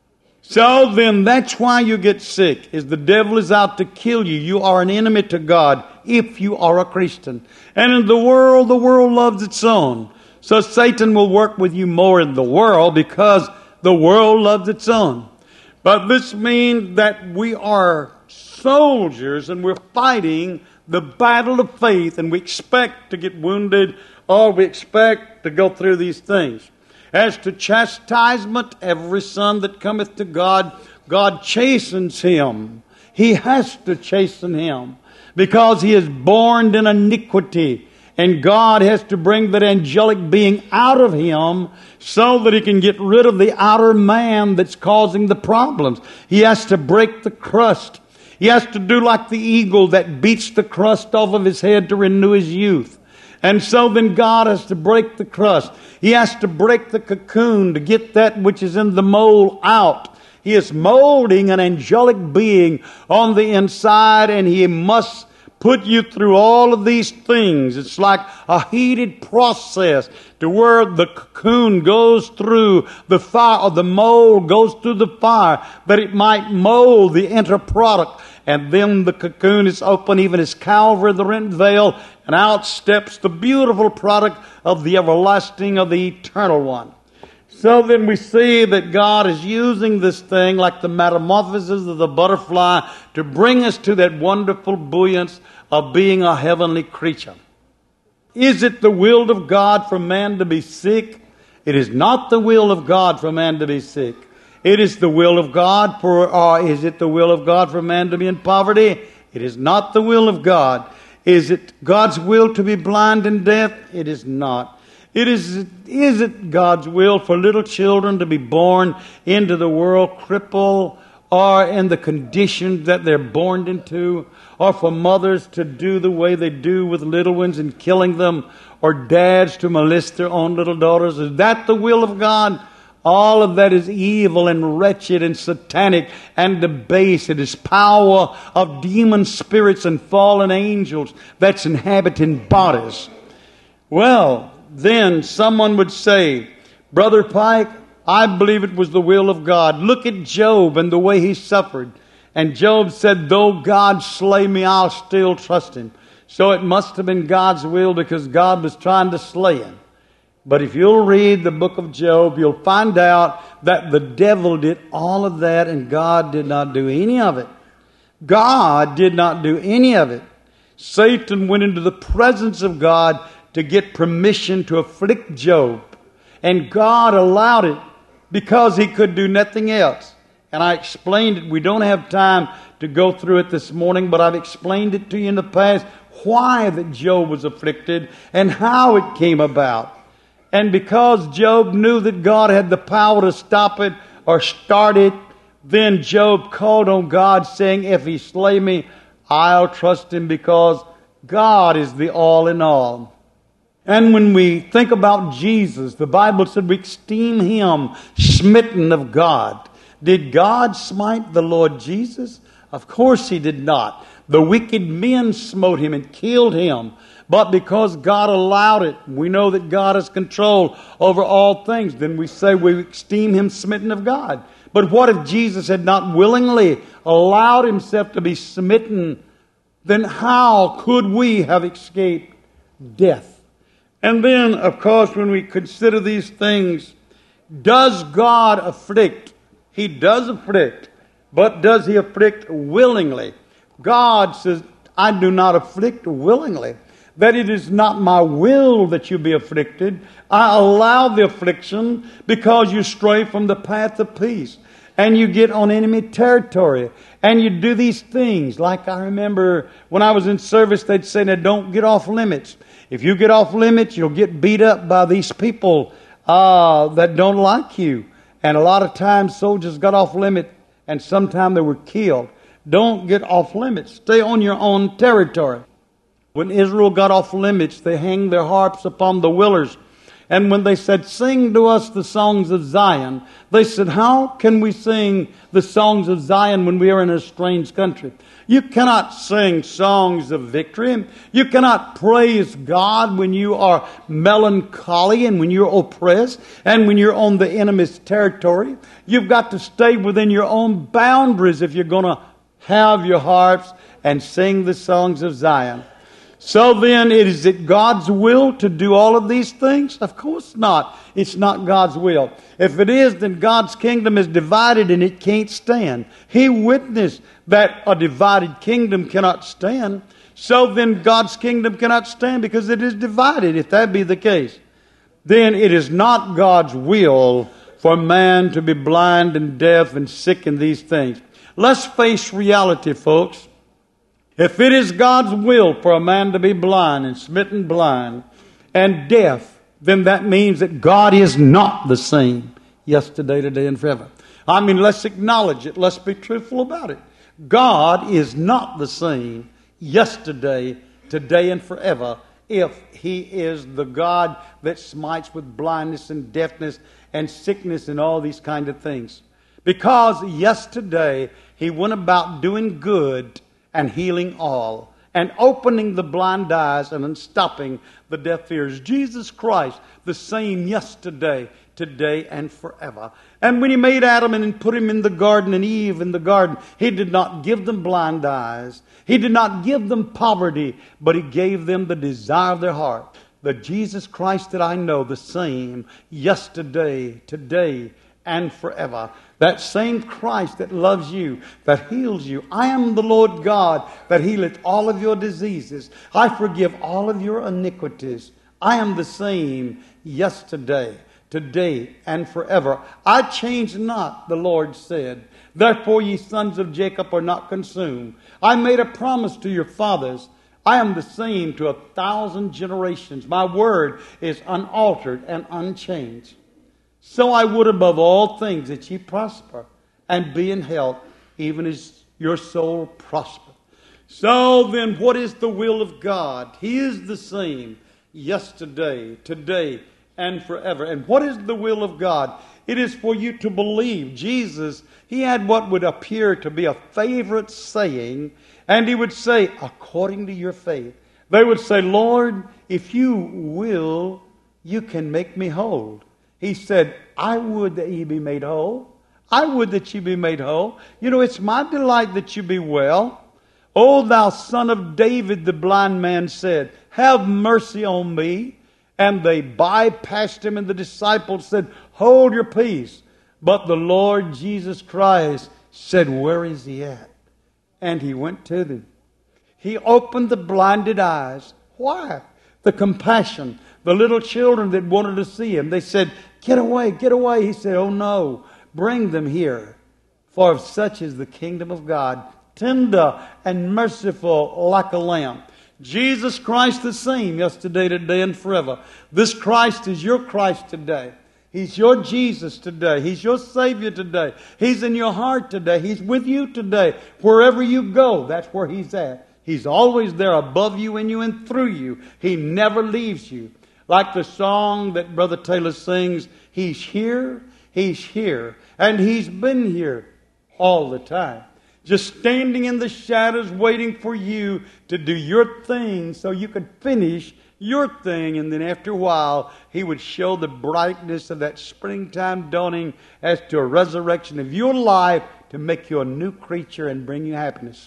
So then that's why you get sick, is the devil is out to kill you. You are an enemy to God if you are a Christian. And in the world, the world loves its own. So Satan will work with you more in the world because the world loves its own. But this means that we are soldiers and we're fighting the battle of faith, and we expect to get wounded, or we expect to go through these things. As to chastisement, every son that cometh to God, God chastens him. He has to chasten him because he is born in iniquity. And God has to bring that angelic being out of him so that he can get rid of the outer man that's causing the problems. He has to break the crust. He has to do like the eagle that beats the crust off of his head to renew his youth. And so then God has to break the crust. He has to break the cocoon to get that which is in the mold out. He is molding an angelic being on the inside, and He must put you through all of these things. It's like a heated process to where the cocoon goes through the fire, or the mold goes through the fire, that it might mold the inner product. And then the cocoon is open, even as Calvary, the rent veil, and out steps the beautiful product of the everlasting, of the eternal one. So then we see that God is using this thing like the metamorphosis of the butterfly to bring us to that wonderful buoyance of being a heavenly creature. Is it the will of God for man to be sick? It is not the will of God for man to be sick. It is the will of God for, or is it the will of God for man to be in poverty? It is not the will of God. Is it God's will to be blind and deaf? It is not. It is, is it God's will for little children to be born into the world crippled, or in the conditions that they're born into, or for mothers to do the way they do with little ones and killing them, or dads to molest their own little daughters? Is that the will of God? All of that is evil and wretched and satanic and debased. It is power of demon spirits and fallen angels that's inhabiting bodies. Well, then someone would say, Brother Pike, I believe it was the will of God. Look at Job and the way he suffered. And Job said, though God slay me, I'll still trust Him. So it must have been God's will, because God was trying to slay him. But if you'll read the book of Job, you'll find out that the devil did all of that and God did not do any of it. God did not do any of it. Satan went into the presence of God to get permission to afflict Job. And God allowed it because He could do nothing else. And I explained it. We don't have time to go through it this morning, but I've explained it to you in the past, why that Job was afflicted and how it came about. And because Job knew that God had the power to stop it or start it, then Job called on God, saying, if He slay me, I'll trust Him, because God is the all in all. And when we think about Jesus, the Bible said we esteem Him smitten of God. Did God smite the Lord Jesus? Of course He did not. The wicked men smote Him and killed Him. But because God allowed it, we know that God has control over all things. Then we say we esteem Him smitten of God. But what if Jesus had not willingly allowed Himself to be smitten? Then how could we have escaped death? And then, of course, when we consider these things, does God afflict? He does afflict. But does He afflict willingly? God says, I do not afflict willingly. That it is not my will that you be afflicted. I allow the affliction because you stray from the path of peace. And you get on enemy territory. And you do these things. Like I remember when I was in service, they'd say, now don't get off limits. If you get off limits, you'll get beat up by these people uh, that don't like you. And a lot of times soldiers got off limit, and sometimes they were killed. Don't get off limits. Stay on your own territory. When Israel got off limits, they hung their harps upon the willers. And when they said, sing to us the songs of Zion, they said, how can we sing the songs of Zion when we are in a strange country? You cannot sing songs of victory. You cannot praise God when you are melancholy and when you're oppressed and when you're on the enemy's territory. You've got to stay within your own boundaries if you're going to have your harps and sing the songs of Zion. So then, is it God's will to do all of these things? Of course not. It's not God's will. If it is, then God's kingdom is divided and it can't stand. He witnessed that a divided kingdom cannot stand. So then God's kingdom cannot stand because it is divided. If that be the case, then it is not God's will for man to be blind and deaf and sick in these things. Let's face reality, folks. If it is God's will for a man to be blind and smitten blind and deaf, then that means that God is not the same yesterday, today, and forever. I mean, let's acknowledge it. Let's be truthful about it. God is not the same yesterday, today, and forever if He is the God that smites with blindness and deafness and sickness and all these kind of things. Because yesterday He went about doing good and healing all and opening the blind eyes and unstopping the deaf ears. Jesus Christ, the same yesterday, today, and forever. And when He made Adam and put him in the garden and Eve in the garden, He did not give them blind eyes. He did not give them poverty, but He gave them the desire of their heart. The Jesus Christ that I know, the same yesterday, today, and forever. That same Christ that loves you, that heals you. I am the Lord God that healeth all of your diseases. I forgive all of your iniquities. I am the same yesterday, today, and forever. I change not, the Lord said. Therefore ye sons of Jacob are not consumed. I made a promise to your fathers. I am the same to a thousand generations. My word is unaltered and unchanged. So I would above all things that ye prosper and be in health, even as your soul prosper. So then, what is the will of God? He is the same yesterday, today, and forever. And what is the will of God? It is for you to believe. Jesus, He had what would appear to be a favorite saying, and He would say, according to your faith. They would say, Lord, if you will, you can make me whole. He said, I would that ye be made whole. I would that ye be made whole. You know, it's my delight that you be well. O thou son of David, the blind man said, have mercy on me. And they bypassed Him, and the disciples said, hold your peace. But the Lord Jesus Christ said, where is He at? And He went to them. He opened the blinded eyes. Why? The compassion. The little children that wanted to see Him, they said, get away, get away. He said, oh no, bring them here. For of such is the kingdom of God, tender and merciful like a lamb. Jesus Christ the same yesterday, today, and forever. This Christ is your Christ today. He's your Jesus today. He's your Savior today. He's in your heart today. He's with you today. Wherever you go, that's where He's at. He's always there above you, in you, and through you. He never leaves you. Like the song that Brother Taylor sings, He's here, He's here, and He's been here all the time. Just standing in the shadows waiting for you to do your thing so you could finish your thing. And then after a while, He would show the brightness of that springtime dawning as to a resurrection of your life to make you a new creature and bring you happiness.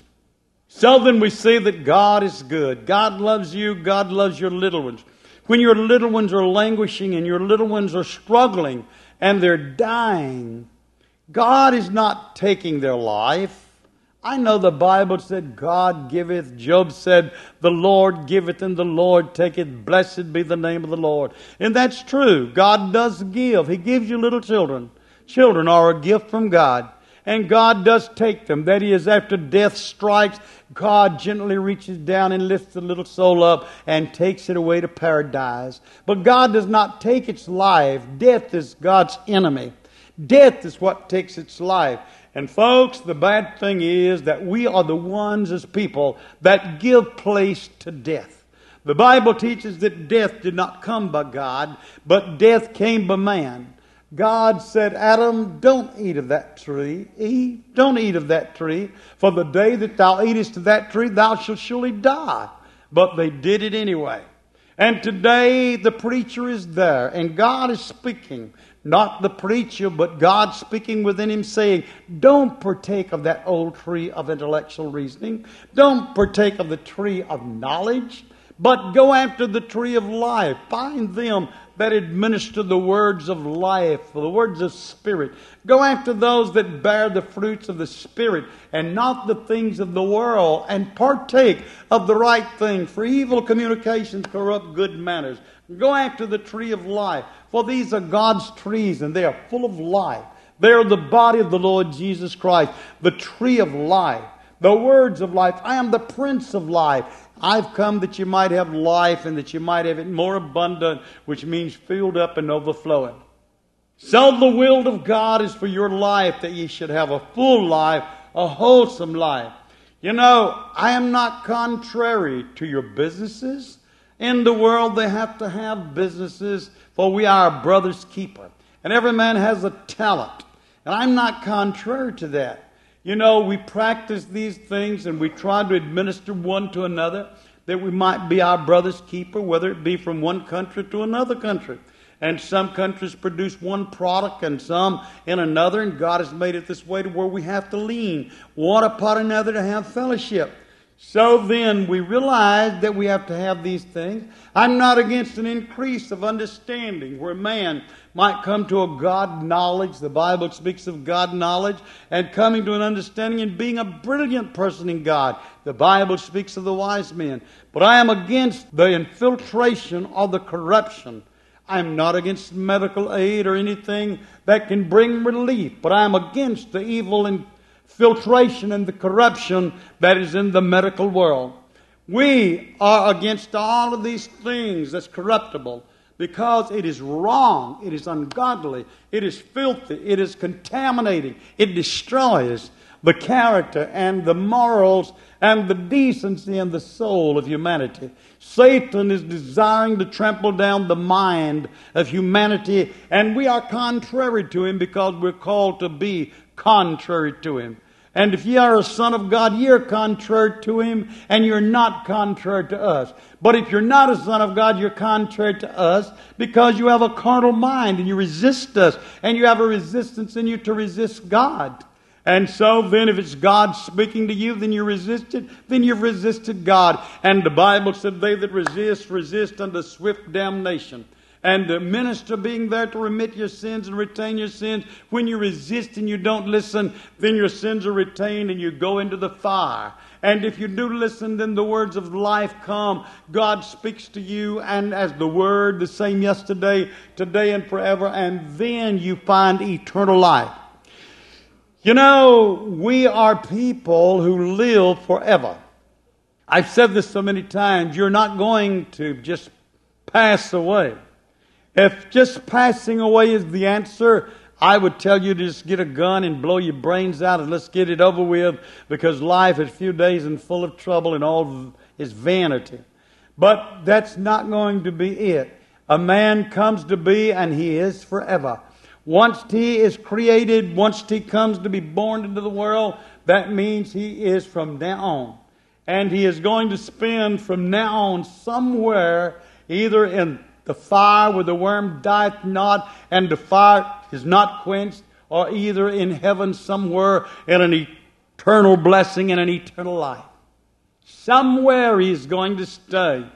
So then we see that God is good. God loves you. God loves your little ones. When your little ones are languishing and your little ones are struggling and they're dying, God is not taking their life. I know the Bible said, God giveth. Job said, the Lord giveth and the Lord taketh. Blessed be the name of the Lord. And that's true. God does give. He gives you little children. Children are a gift from God. And God does take them. That is, after death strikes, God gently reaches down and lifts the little soul up and takes it away to paradise. But God does not take its life. Death is God's enemy. Death is what takes its life. And folks, the bad thing is that we are the ones as people that give place to death. The Bible teaches that death did not come by God, but death came by man. God said, Adam, don't eat of that tree. Eve, don't eat of that tree. For the day that thou eatest of that tree, thou shalt surely die. But they did it anyway. And today the preacher is there, and God is speaking. Not the preacher, but God speaking within him, saying, don't partake of that old tree of intellectual reasoning. Don't partake of the tree of knowledge, but go after the tree of life. Find them that administer the words of life, the words of Spirit. Go after those that bear the fruits of the Spirit and not the things of the world, and partake of the right thing. For evil communications corrupt good manners. Go after the tree of life, for these are God's trees and they are full of life. They are the body of the Lord Jesus Christ, the tree of life, the words of life. I am the Prince of life. I've come that you might have life and that you might have it more abundant, which means filled up and overflowing. So the will of God is for your life that ye should have a full life, a wholesome life. You know, I am not contrary to your businesses. In the world they have to have businesses, for we are our brother's keeper. And every man has a talent. And I'm not contrary to that. You know, we practice these things and we try to administer one to another, that we might be our brother's keeper, whether it be from one country to another country. And some countries produce one product and some in another, and God has made it this way to where we have to lean one upon another to have fellowship. So then we realize that we have to have these things. I'm not against an increase of understanding where man might come to a God knowledge. The Bible speaks of God knowledge and coming to an understanding and being a brilliant person in God. The Bible speaks of the wise men. But I am against the infiltration or the corruption. I'm not against medical aid or anything that can bring relief, but I am against the evil infiltration and the corruption that is in the medical world. We are against all of these things that's corruptible because it is wrong, it is ungodly, it is filthy, it is contaminating, it destroys the character and the morals and the decency and the soul of humanity. Satan is desiring to trample down the mind of humanity, and we are contrary to him because we're called to be contrary to him. And if ye are a son of God, ye are contrary to him, and you're not contrary to us. But if you're not a son of God, you're contrary to us because you have a carnal mind and you resist us, and you have a resistance in you to resist God. And so then if it's God speaking to you, then you resist it, then you've resisted God. And the Bible said, they that resist, resist unto swift damnation. And the minister being there to remit your sins and retain your sins, when you resist and you don't listen, then your sins are retained and you go into the fire. And if you do listen, then the words of life come. God speaks to you, and as the word, the same yesterday, today, and forever, and then you find eternal life. You know, we are people who live forever. I've said this so many times. You're not going to just pass away. If just passing away is the answer, I would tell you to just get a gun and blow your brains out and let's get it over with, because life is a few days and full of trouble and all is vanity. But that's not going to be it. A man comes to be and he is forever. Once he is created, once he comes to be born into the world, that means he is from now on. And he is going to spend from now on somewhere, either in the fire where the worm dieth not and the fire is not quenched, or either in heaven somewhere in an eternal blessing and an eternal life. Somewhere he is going to stay.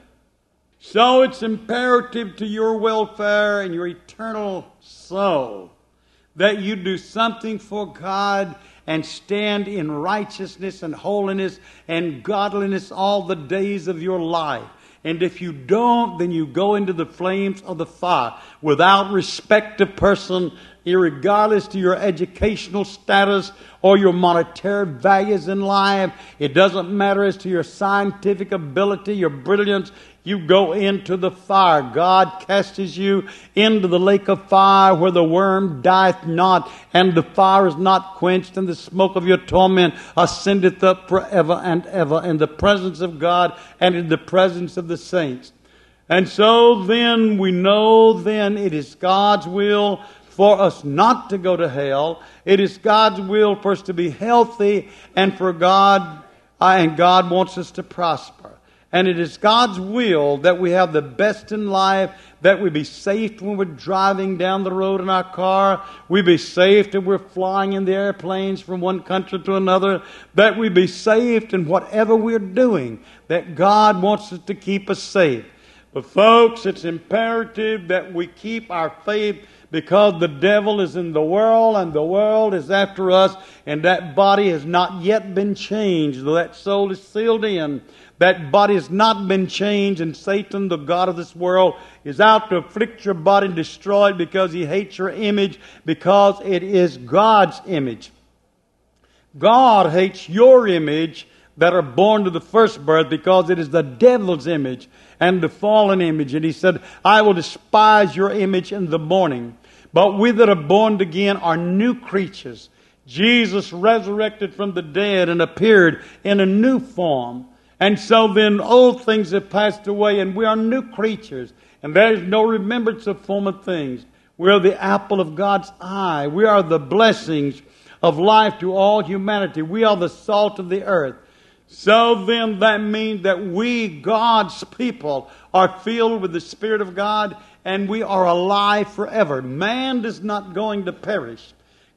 So it's imperative to your welfare and your eternal soul that you do something for God and stand in righteousness and holiness and godliness all the days of your life. And if you don't, then you go into the flames of the fire without respect of person, irregardless to your educational status or your monetary values in life. It doesn't matter as to your scientific ability, your brilliance. You go into the fire. God casts you into the lake of fire where the worm dieth not, and the fire is not quenched, and the smoke of your torment ascendeth up forever and ever in the presence of God and in the presence of the saints. And so then we know then it is God's will for us not to go to hell. It is God's will for us to be healthy, and for God, uh, and God wants us to prosper. And it is God's will that we have the best in life, that we be safe when we're driving down the road in our car, we be safe when we're flying in the airplanes from one country to another, that we be safe in whatever we're doing, that God wants us to keep us safe. But folks, it's imperative that we keep our faith, because the devil is in the world and the world is after us, and that body has not yet been changed, though that soul is sealed in. That body has not been changed, and Satan, the god of this world, is out to afflict your body and destroy it because he hates your image, because it is God's image. God hates your image that are born to the first birth, because it is the devil's image and the fallen image. And he said, I will despise your image in the morning. But we that are born again are new creatures. Jesus resurrected from the dead and appeared in a new form. And so then old things have passed away and we are new creatures. And there is no remembrance of former things. We are the apple of God's eye. We are the blessings of life to all humanity. We are the salt of the earth. So then that means that we, God's people, are filled with the Spirit of God and we are alive forever. Man is not going to perish.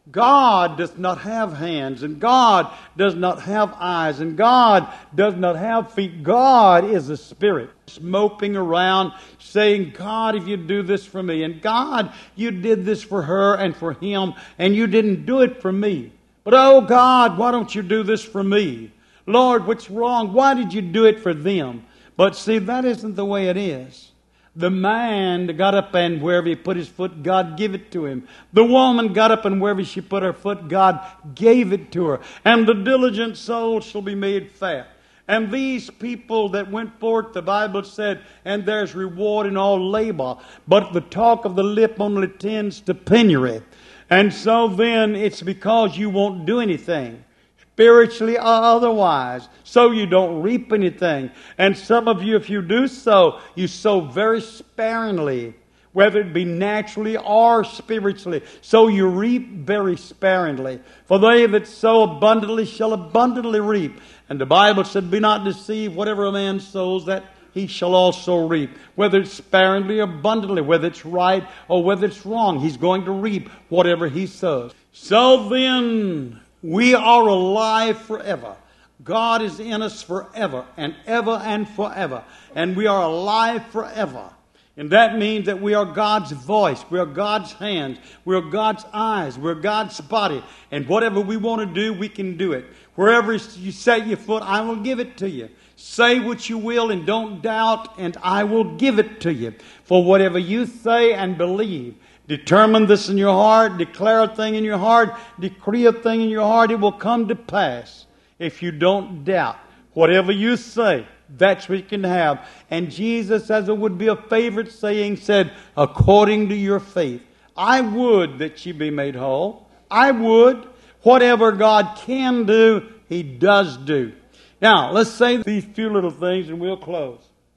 God does not have hands, and God does not have eyes, and God does not have feet. God is a spirit, moping around, saying, God, if you do this for me, and God, you did this for her and for him, and you didn't do it for me. But oh God, why don't you do this for me? Lord, what's wrong? Why did you do it for them? But see, that isn't the way it is. The man got up and wherever he put his foot, God gave it to him. The woman got up and wherever she put her foot, God gave it to her. And the diligent soul shall be made fat. And these people that went forth, the Bible said, and there's reward in all labor, but the talk of the lip only tends to penury. And so then it's because you won't do anything, spiritually or otherwise, so you don't reap anything. And some of you, if you do so, you sow very sparingly, whether it be naturally or spiritually. So you reap very sparingly. For they that sow abundantly shall abundantly reap. And the Bible said, be not deceived, whatever a man sows, that he shall also reap. Whether it's sparingly or abundantly, whether it's right or whether it's wrong, he's going to reap whatever he sows. So then, we are alive forever. God is in us forever and ever and forever. And we are alive forever. And that means that we are God's voice. We are God's hands. We are God's eyes. We're God's body. And whatever we want to do, we can do it. Wherever you set your foot, I will give it to you. Say what you will and don't doubt, and I will give it to you. For whatever you say and believe, determine this in your heart, declare a thing in your heart, decree a thing in your heart, it will come to pass if you don't doubt. Whatever you say, that's what you can have. And Jesus, as it would be a favorite saying, said, according to your faith. I would that ye be made whole. I would. Whatever God can do, He does do. Now, let's say these few little things and we'll close.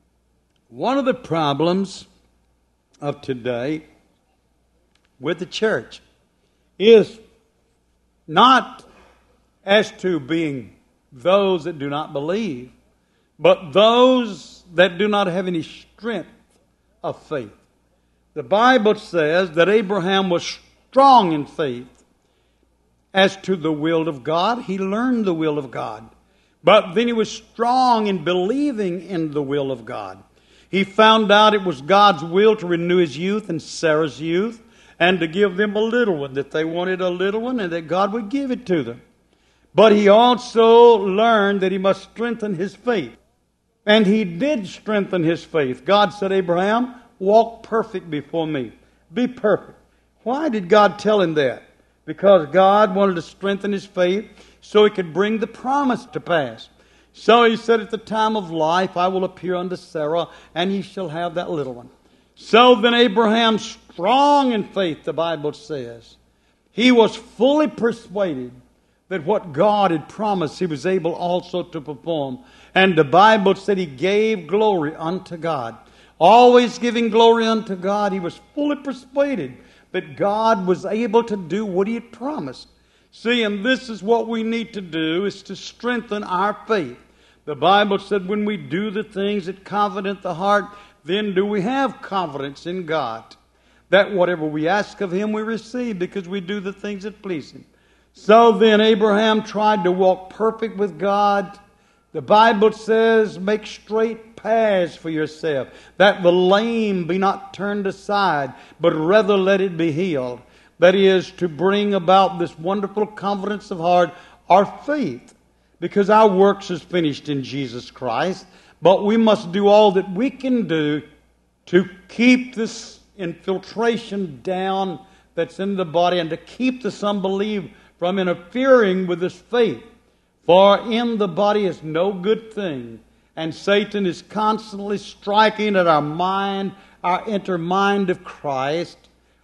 One of the problems of today with the church is not as to being those that do not believe, but those that do not have any strength of faith. The Bible says that Abraham was strong in faith as to the will of God. He learned the will of God. But then he was strong in believing in the will of God. He found out it was God's will to renew his youth and Sarah's youth, and to give them a little one, that they wanted a little one and that God would give it to them. But he also learned that he must strengthen his faith. And he did strengthen his faith. God said, Abraham, walk perfect before me. Be perfect. Why did God tell him that? Because God wanted to strengthen his faith so he could bring the promise to pass. So he said, at the time of life I will appear unto Sarah, and he shall have that little one. So then Abraham, strong in faith, the Bible says, he was fully persuaded that what God had promised he was able also to perform. And the Bible said he gave glory unto God. Always giving glory unto God, he was fully persuaded that God was able to do what he had promised. See, and this is what we need to do, is to strengthen our faith. The Bible said when we do the things that confident the heart, then do we have confidence in God, that whatever we ask of him we receive, because we do the things that please him. So then Abraham tried to walk perfect with God. The Bible says, make straight paths for yourself, that the lame be not turned aside, but rather let it be healed. That is, to bring about this wonderful confidence of heart, our faith, because our works is finished in Jesus Christ. But we must do all that we can do to keep this infiltration down that's in the body, and to keep this unbelief from interfering with this faith. For in the body is no good thing, and Satan is constantly striking at our mind, our inner mind of Christ,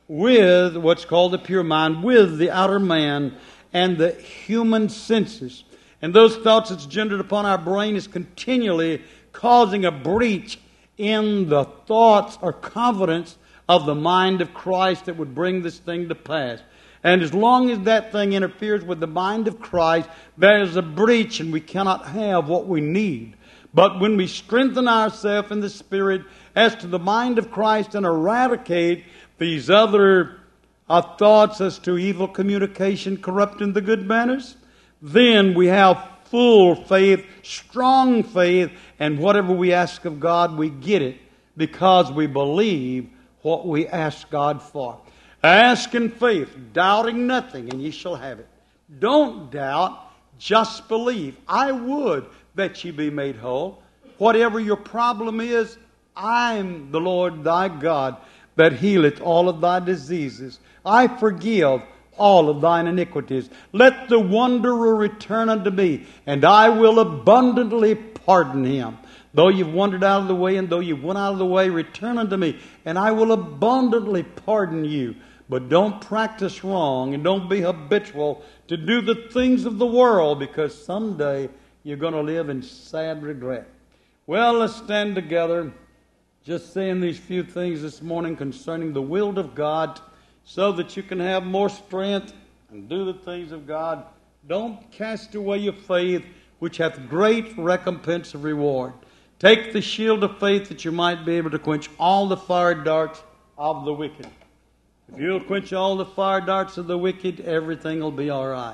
with what's called the pure mind, with the outer man and the human senses. And those thoughts that's gendered upon our brain is continually causing a breach in the thoughts or confidence of the mind of Christ that would bring this thing to pass. And as long as that thing interferes with the mind of Christ, there is a breach and we cannot have what we need. But when we strengthen ourselves in the Spirit as to the mind of Christ and eradicate these other uh, thoughts as to evil communication, corrupting the good manners, then we have full faith, strong faith, and whatever we ask of God, we get it because we believe what we ask God for. Ask in faith, doubting nothing, and ye shall have it. Don't doubt, just believe. I would that ye be made whole. Whatever your problem is, I'm the Lord thy God that healeth all of thy diseases. I forgive all of thine iniquities. Let the wanderer return unto me, and I will abundantly pardon him. Though you've wandered out of the way, and though you went out of the way, return unto me, and I will abundantly pardon you. But don't practice wrong, and don't be habitual to do the things of the world, because someday you're going to live in sad regret. Well, let's stand together, just saying these few things this morning concerning the will of God, so that you can have more strength and do the things of God. Don't cast away your faith, which hath great recompense of reward. Take the shield of faith that you might be able to quench all the fire darts of the wicked. If you'll quench all the fire darts of the wicked, everything will be all right.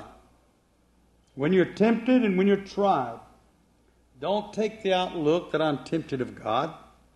When you're tempted and when you're tried, don't take the outlook that I'm tempted of God,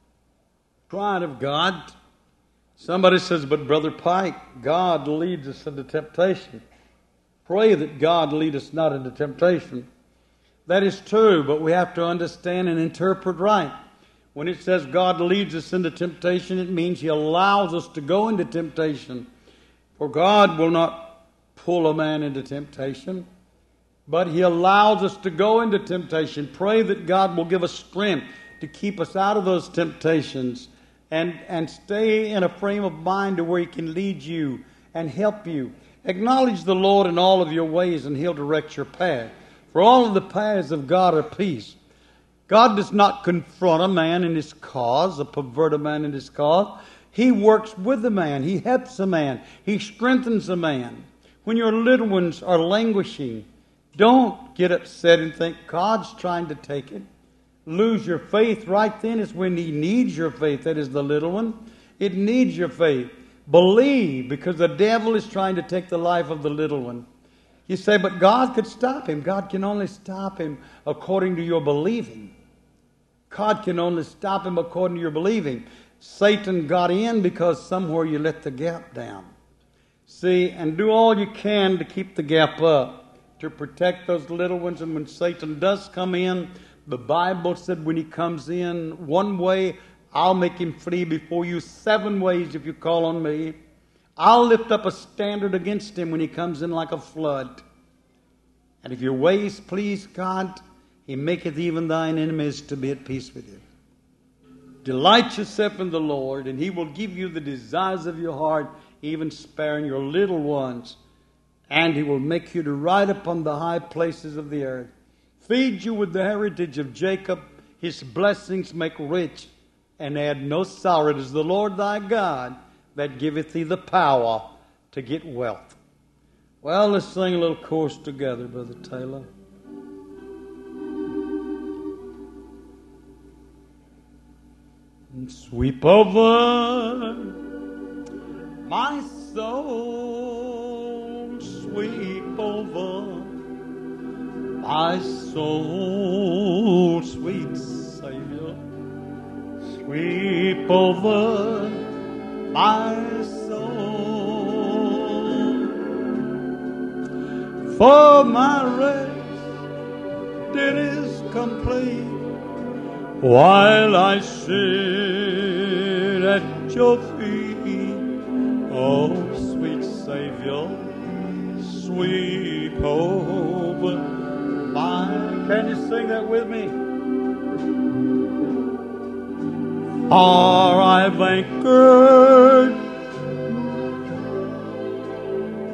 tried of God. Somebody says, but Brother Pike, God leads us into temptation. Pray that God lead us not into temptation. That is true, but we have to understand and interpret right. When it says God leads us into temptation, it means He allows us to go into temptation. For God will not pull a man into temptation, but He allows us to go into temptation. Pray that God will give us strength to keep us out of those temptations and, and stay in a frame of mind to where He can lead you and help you. Acknowledge the Lord in all of your ways, and He'll direct your path. For all of the paths of God are peace. God does not confront a man in his cause, or pervert a man in his cause. He works with a man. He helps a man. He strengthens a man. When your little ones are languishing, don't get upset and think God's trying to take it. Lose your faith right then is when He needs your faith. That is the little one. It needs your faith. Believe, because the devil is trying to take the life of the little one. You say, but God could stop him. God can only stop him according to your believing. God can only stop him according to your believing. Satan got in because somewhere you let the gap down. See, and do all you can to keep the gap up, to protect those little ones. And when Satan does come in, the Bible said when he comes in one way, I'll make him flee before you seven ways if you call on me. I'll lift up a standard against him when he comes in like a flood. And if your ways please God, He maketh even thine enemies to be at peace with you. Delight yourself in the Lord, and He will give you the desires of your heart, even sparing your little ones. And He will make you to ride upon the high places of the earth. Feed you with the heritage of Jacob. His blessings make rich, and add no sorrow. It is the Lord thy God that giveth thee the power to get wealth. Well, let's sing a little chorus together, Brother Taylor. Sweep over my soul, sweep over my soul, sweet Savior. Sweep over my soul, for my race it is complete, while I sit at your feet. Oh, sweet Savior, sweep over my... Can you sing that with me? For I've anchored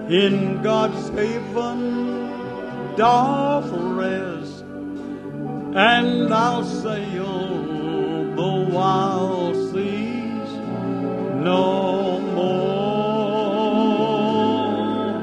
in God's haven doth rest, and I'll sail the wild seas no more.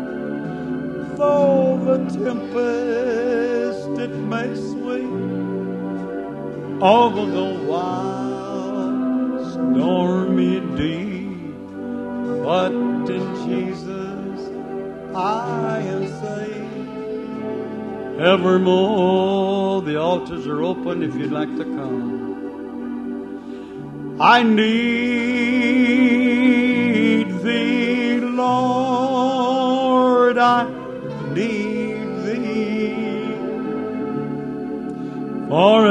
Though the tempest it may swing over the wild stormy deep, but in Jesus I am safe evermore. The altars are open if you'd like to come. I need thee, Lord, I need thee. For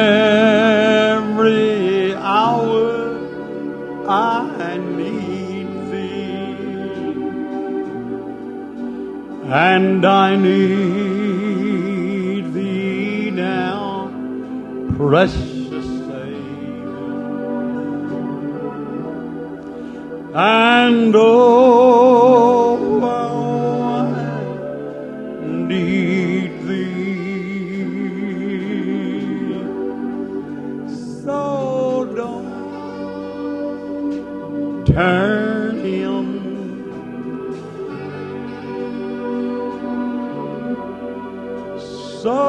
every hour I need thee, and I need thee now, precious and oh, how I need thee. So don't turn him, so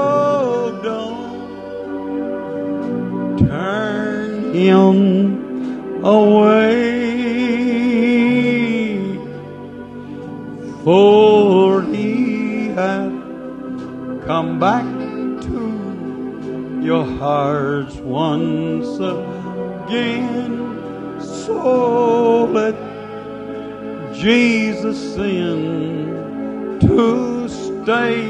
don't turn him away. For he hath come back to your hearts once again. So let Jesus send to stay.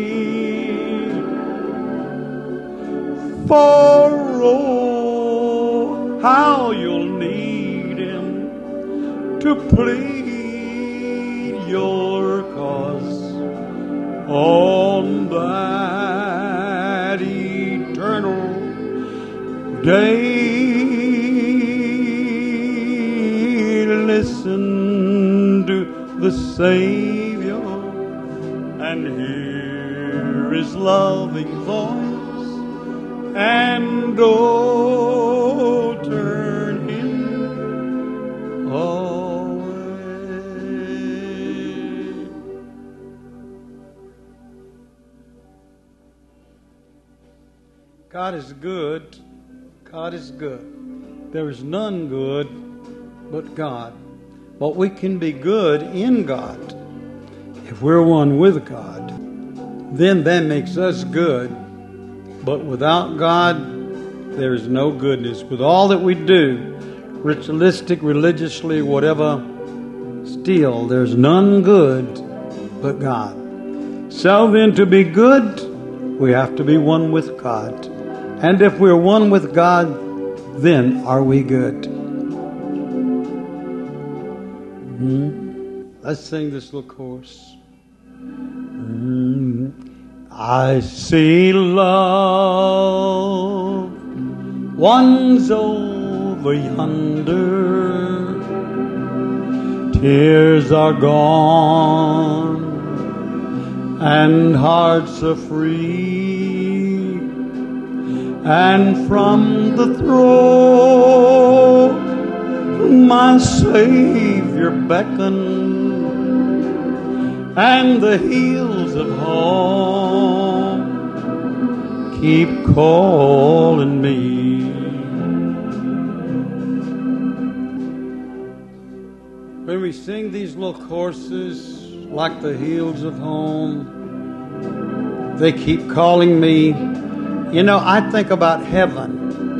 For oh, how you'll need him to please your cause on that eternal day. Listen to the Savior and hear his loving voice, and oh, turn him away. God is good. God is good. There is none good but God. But we can be good in God if we're one with God. Then that makes us good. But without God, there is no goodness. With all that we do, ritualistic, religiously, whatever, still there's none good but God. So then to be good, we have to be one with God. And if we're one with God, then are we good? Mm-hmm. Let's sing this little chorus. Mm-hmm. I see love one's over yonder, tears are gone and hearts are free, and from the throne my Savior beckons, and the hills of home keep calling me. When we sing these little choruses, like the hills of home, they keep calling me. You know, I think about heaven.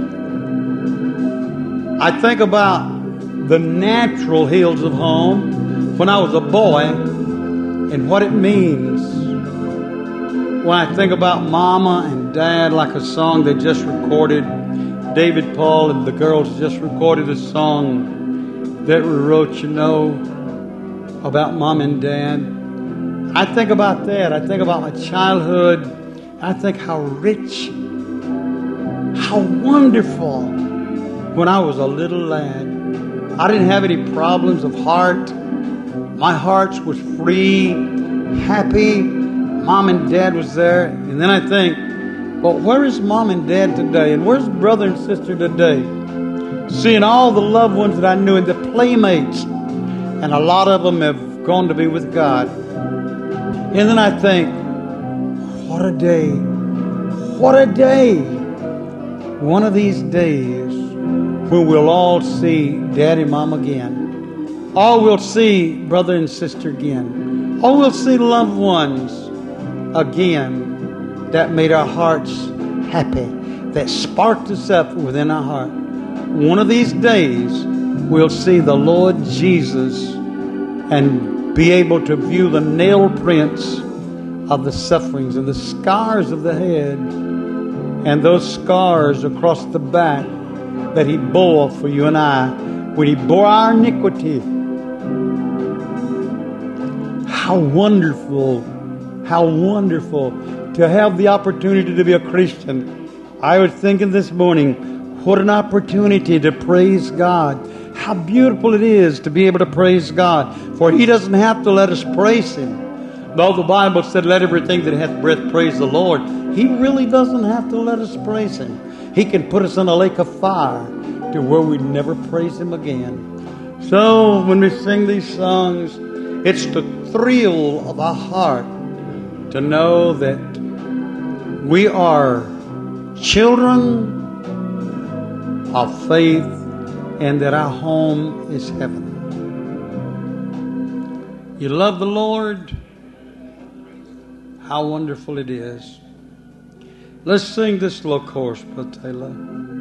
I think about the natural hills of home when I was a boy and what it means. When I think about Mama and Dad, like a song they just recorded, David Paul and the girls just recorded a song that we wrote, you know, about Mom and Dad. I think about that. I think about my childhood. I think how rich, how wonderful when I was a little lad. I didn't have any problems of heart. My heart was free, happy. Mom and Dad was there. And then I think, well, where is Mom and Dad today? And where's brother and sister today? Seeing all the loved ones that I knew and the playmates. And a lot of them have gone to be with God. And then I think, what a day. What a day. One of these days when we'll all see Daddy, Mom again. Or we'll see brother and sister again. Or we'll see loved ones again that made our hearts happy, that sparked us up within our heart. One of these days, we'll see the Lord Jesus and be able to view the nail prints of the sufferings and the scars of the head and those scars across the back that He bore for you and I when He bore our iniquity. How wonderful, how wonderful to have the opportunity to be a Christian. I was thinking this morning, what an opportunity to praise God. How beautiful it is to be able to praise God. For He doesn't have to let us praise Him. Though the Bible said, let everything that hath breath praise the Lord. He really doesn't have to let us praise Him. He can put us in a lake of fire to where we'd never praise Him again. So when we sing these songs, it's the thrill of our heart to know that we are children of faith and that our home is heaven. You love the Lord? How wonderful it is. Let's sing this little chorus, Brother Taylor.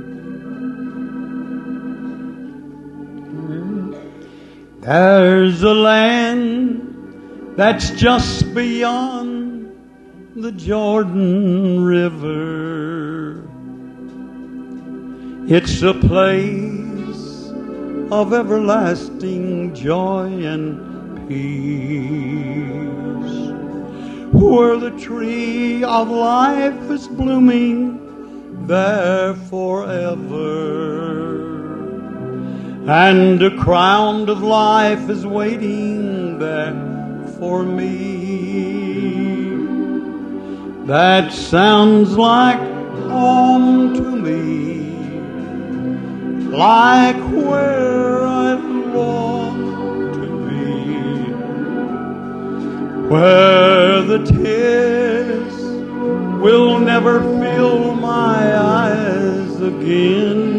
There's a land that's just beyond the Jordan River. It's a place of everlasting joy and peace, where the tree of life is blooming there forever, and a crown of life is waiting there for me. That sounds like home to me, like where I long to be, where the tears will never fill my eyes again,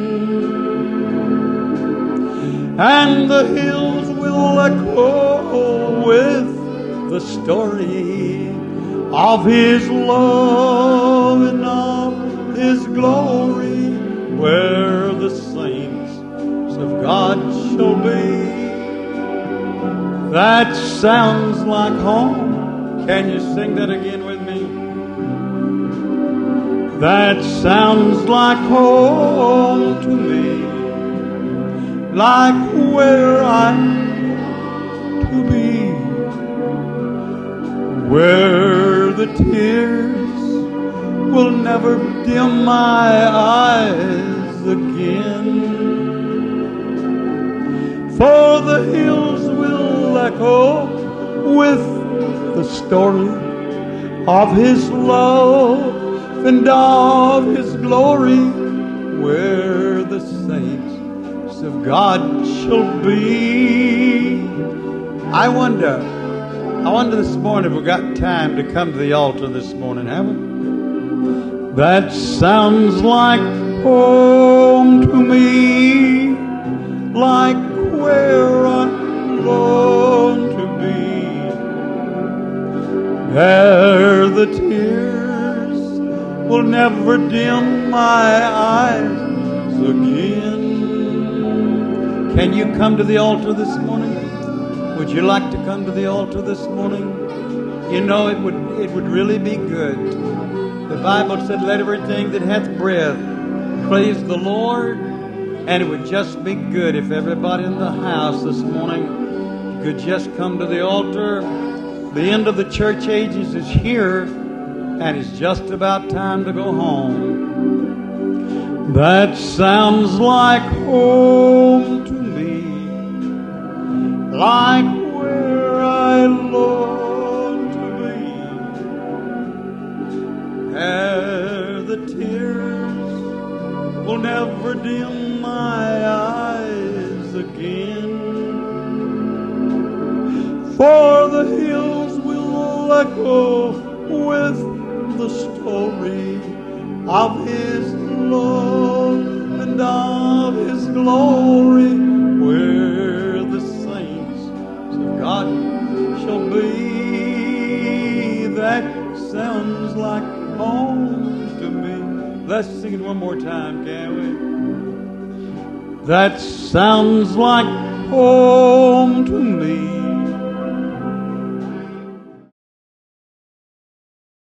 and the hills will echo with the story of His love and of His glory, where the saints of God shall be. That sounds like home. Can you sing that again with me? That sounds like home to me, like where I'm to be, where the tears will never dim my eyes again, for the hills will echo with the story of His love and of His glory, where the saints of God shall be. I wonder, I wonder this morning if we've got time to come to the altar this morning, haven't we? That sounds like home to me, like where I long to be, there the tears will never dim my eyes again. Can you come to the altar this morning? Would you like to come to the altar this morning? You know, it would it would really be good. The Bible said, let everything that hath breath praise the Lord. And it would just be good if everybody in the house this morning could just come to the altar. The end of the church ages is here, and it's just about time to go home. That sounds like home to me, like where the tears will never dim my eyes again. For the hills will echo with the story of His love and of His glory, where the saints of God shall be. That sounds like home to me. Let's sing it one more time, can we? That sounds like home to me.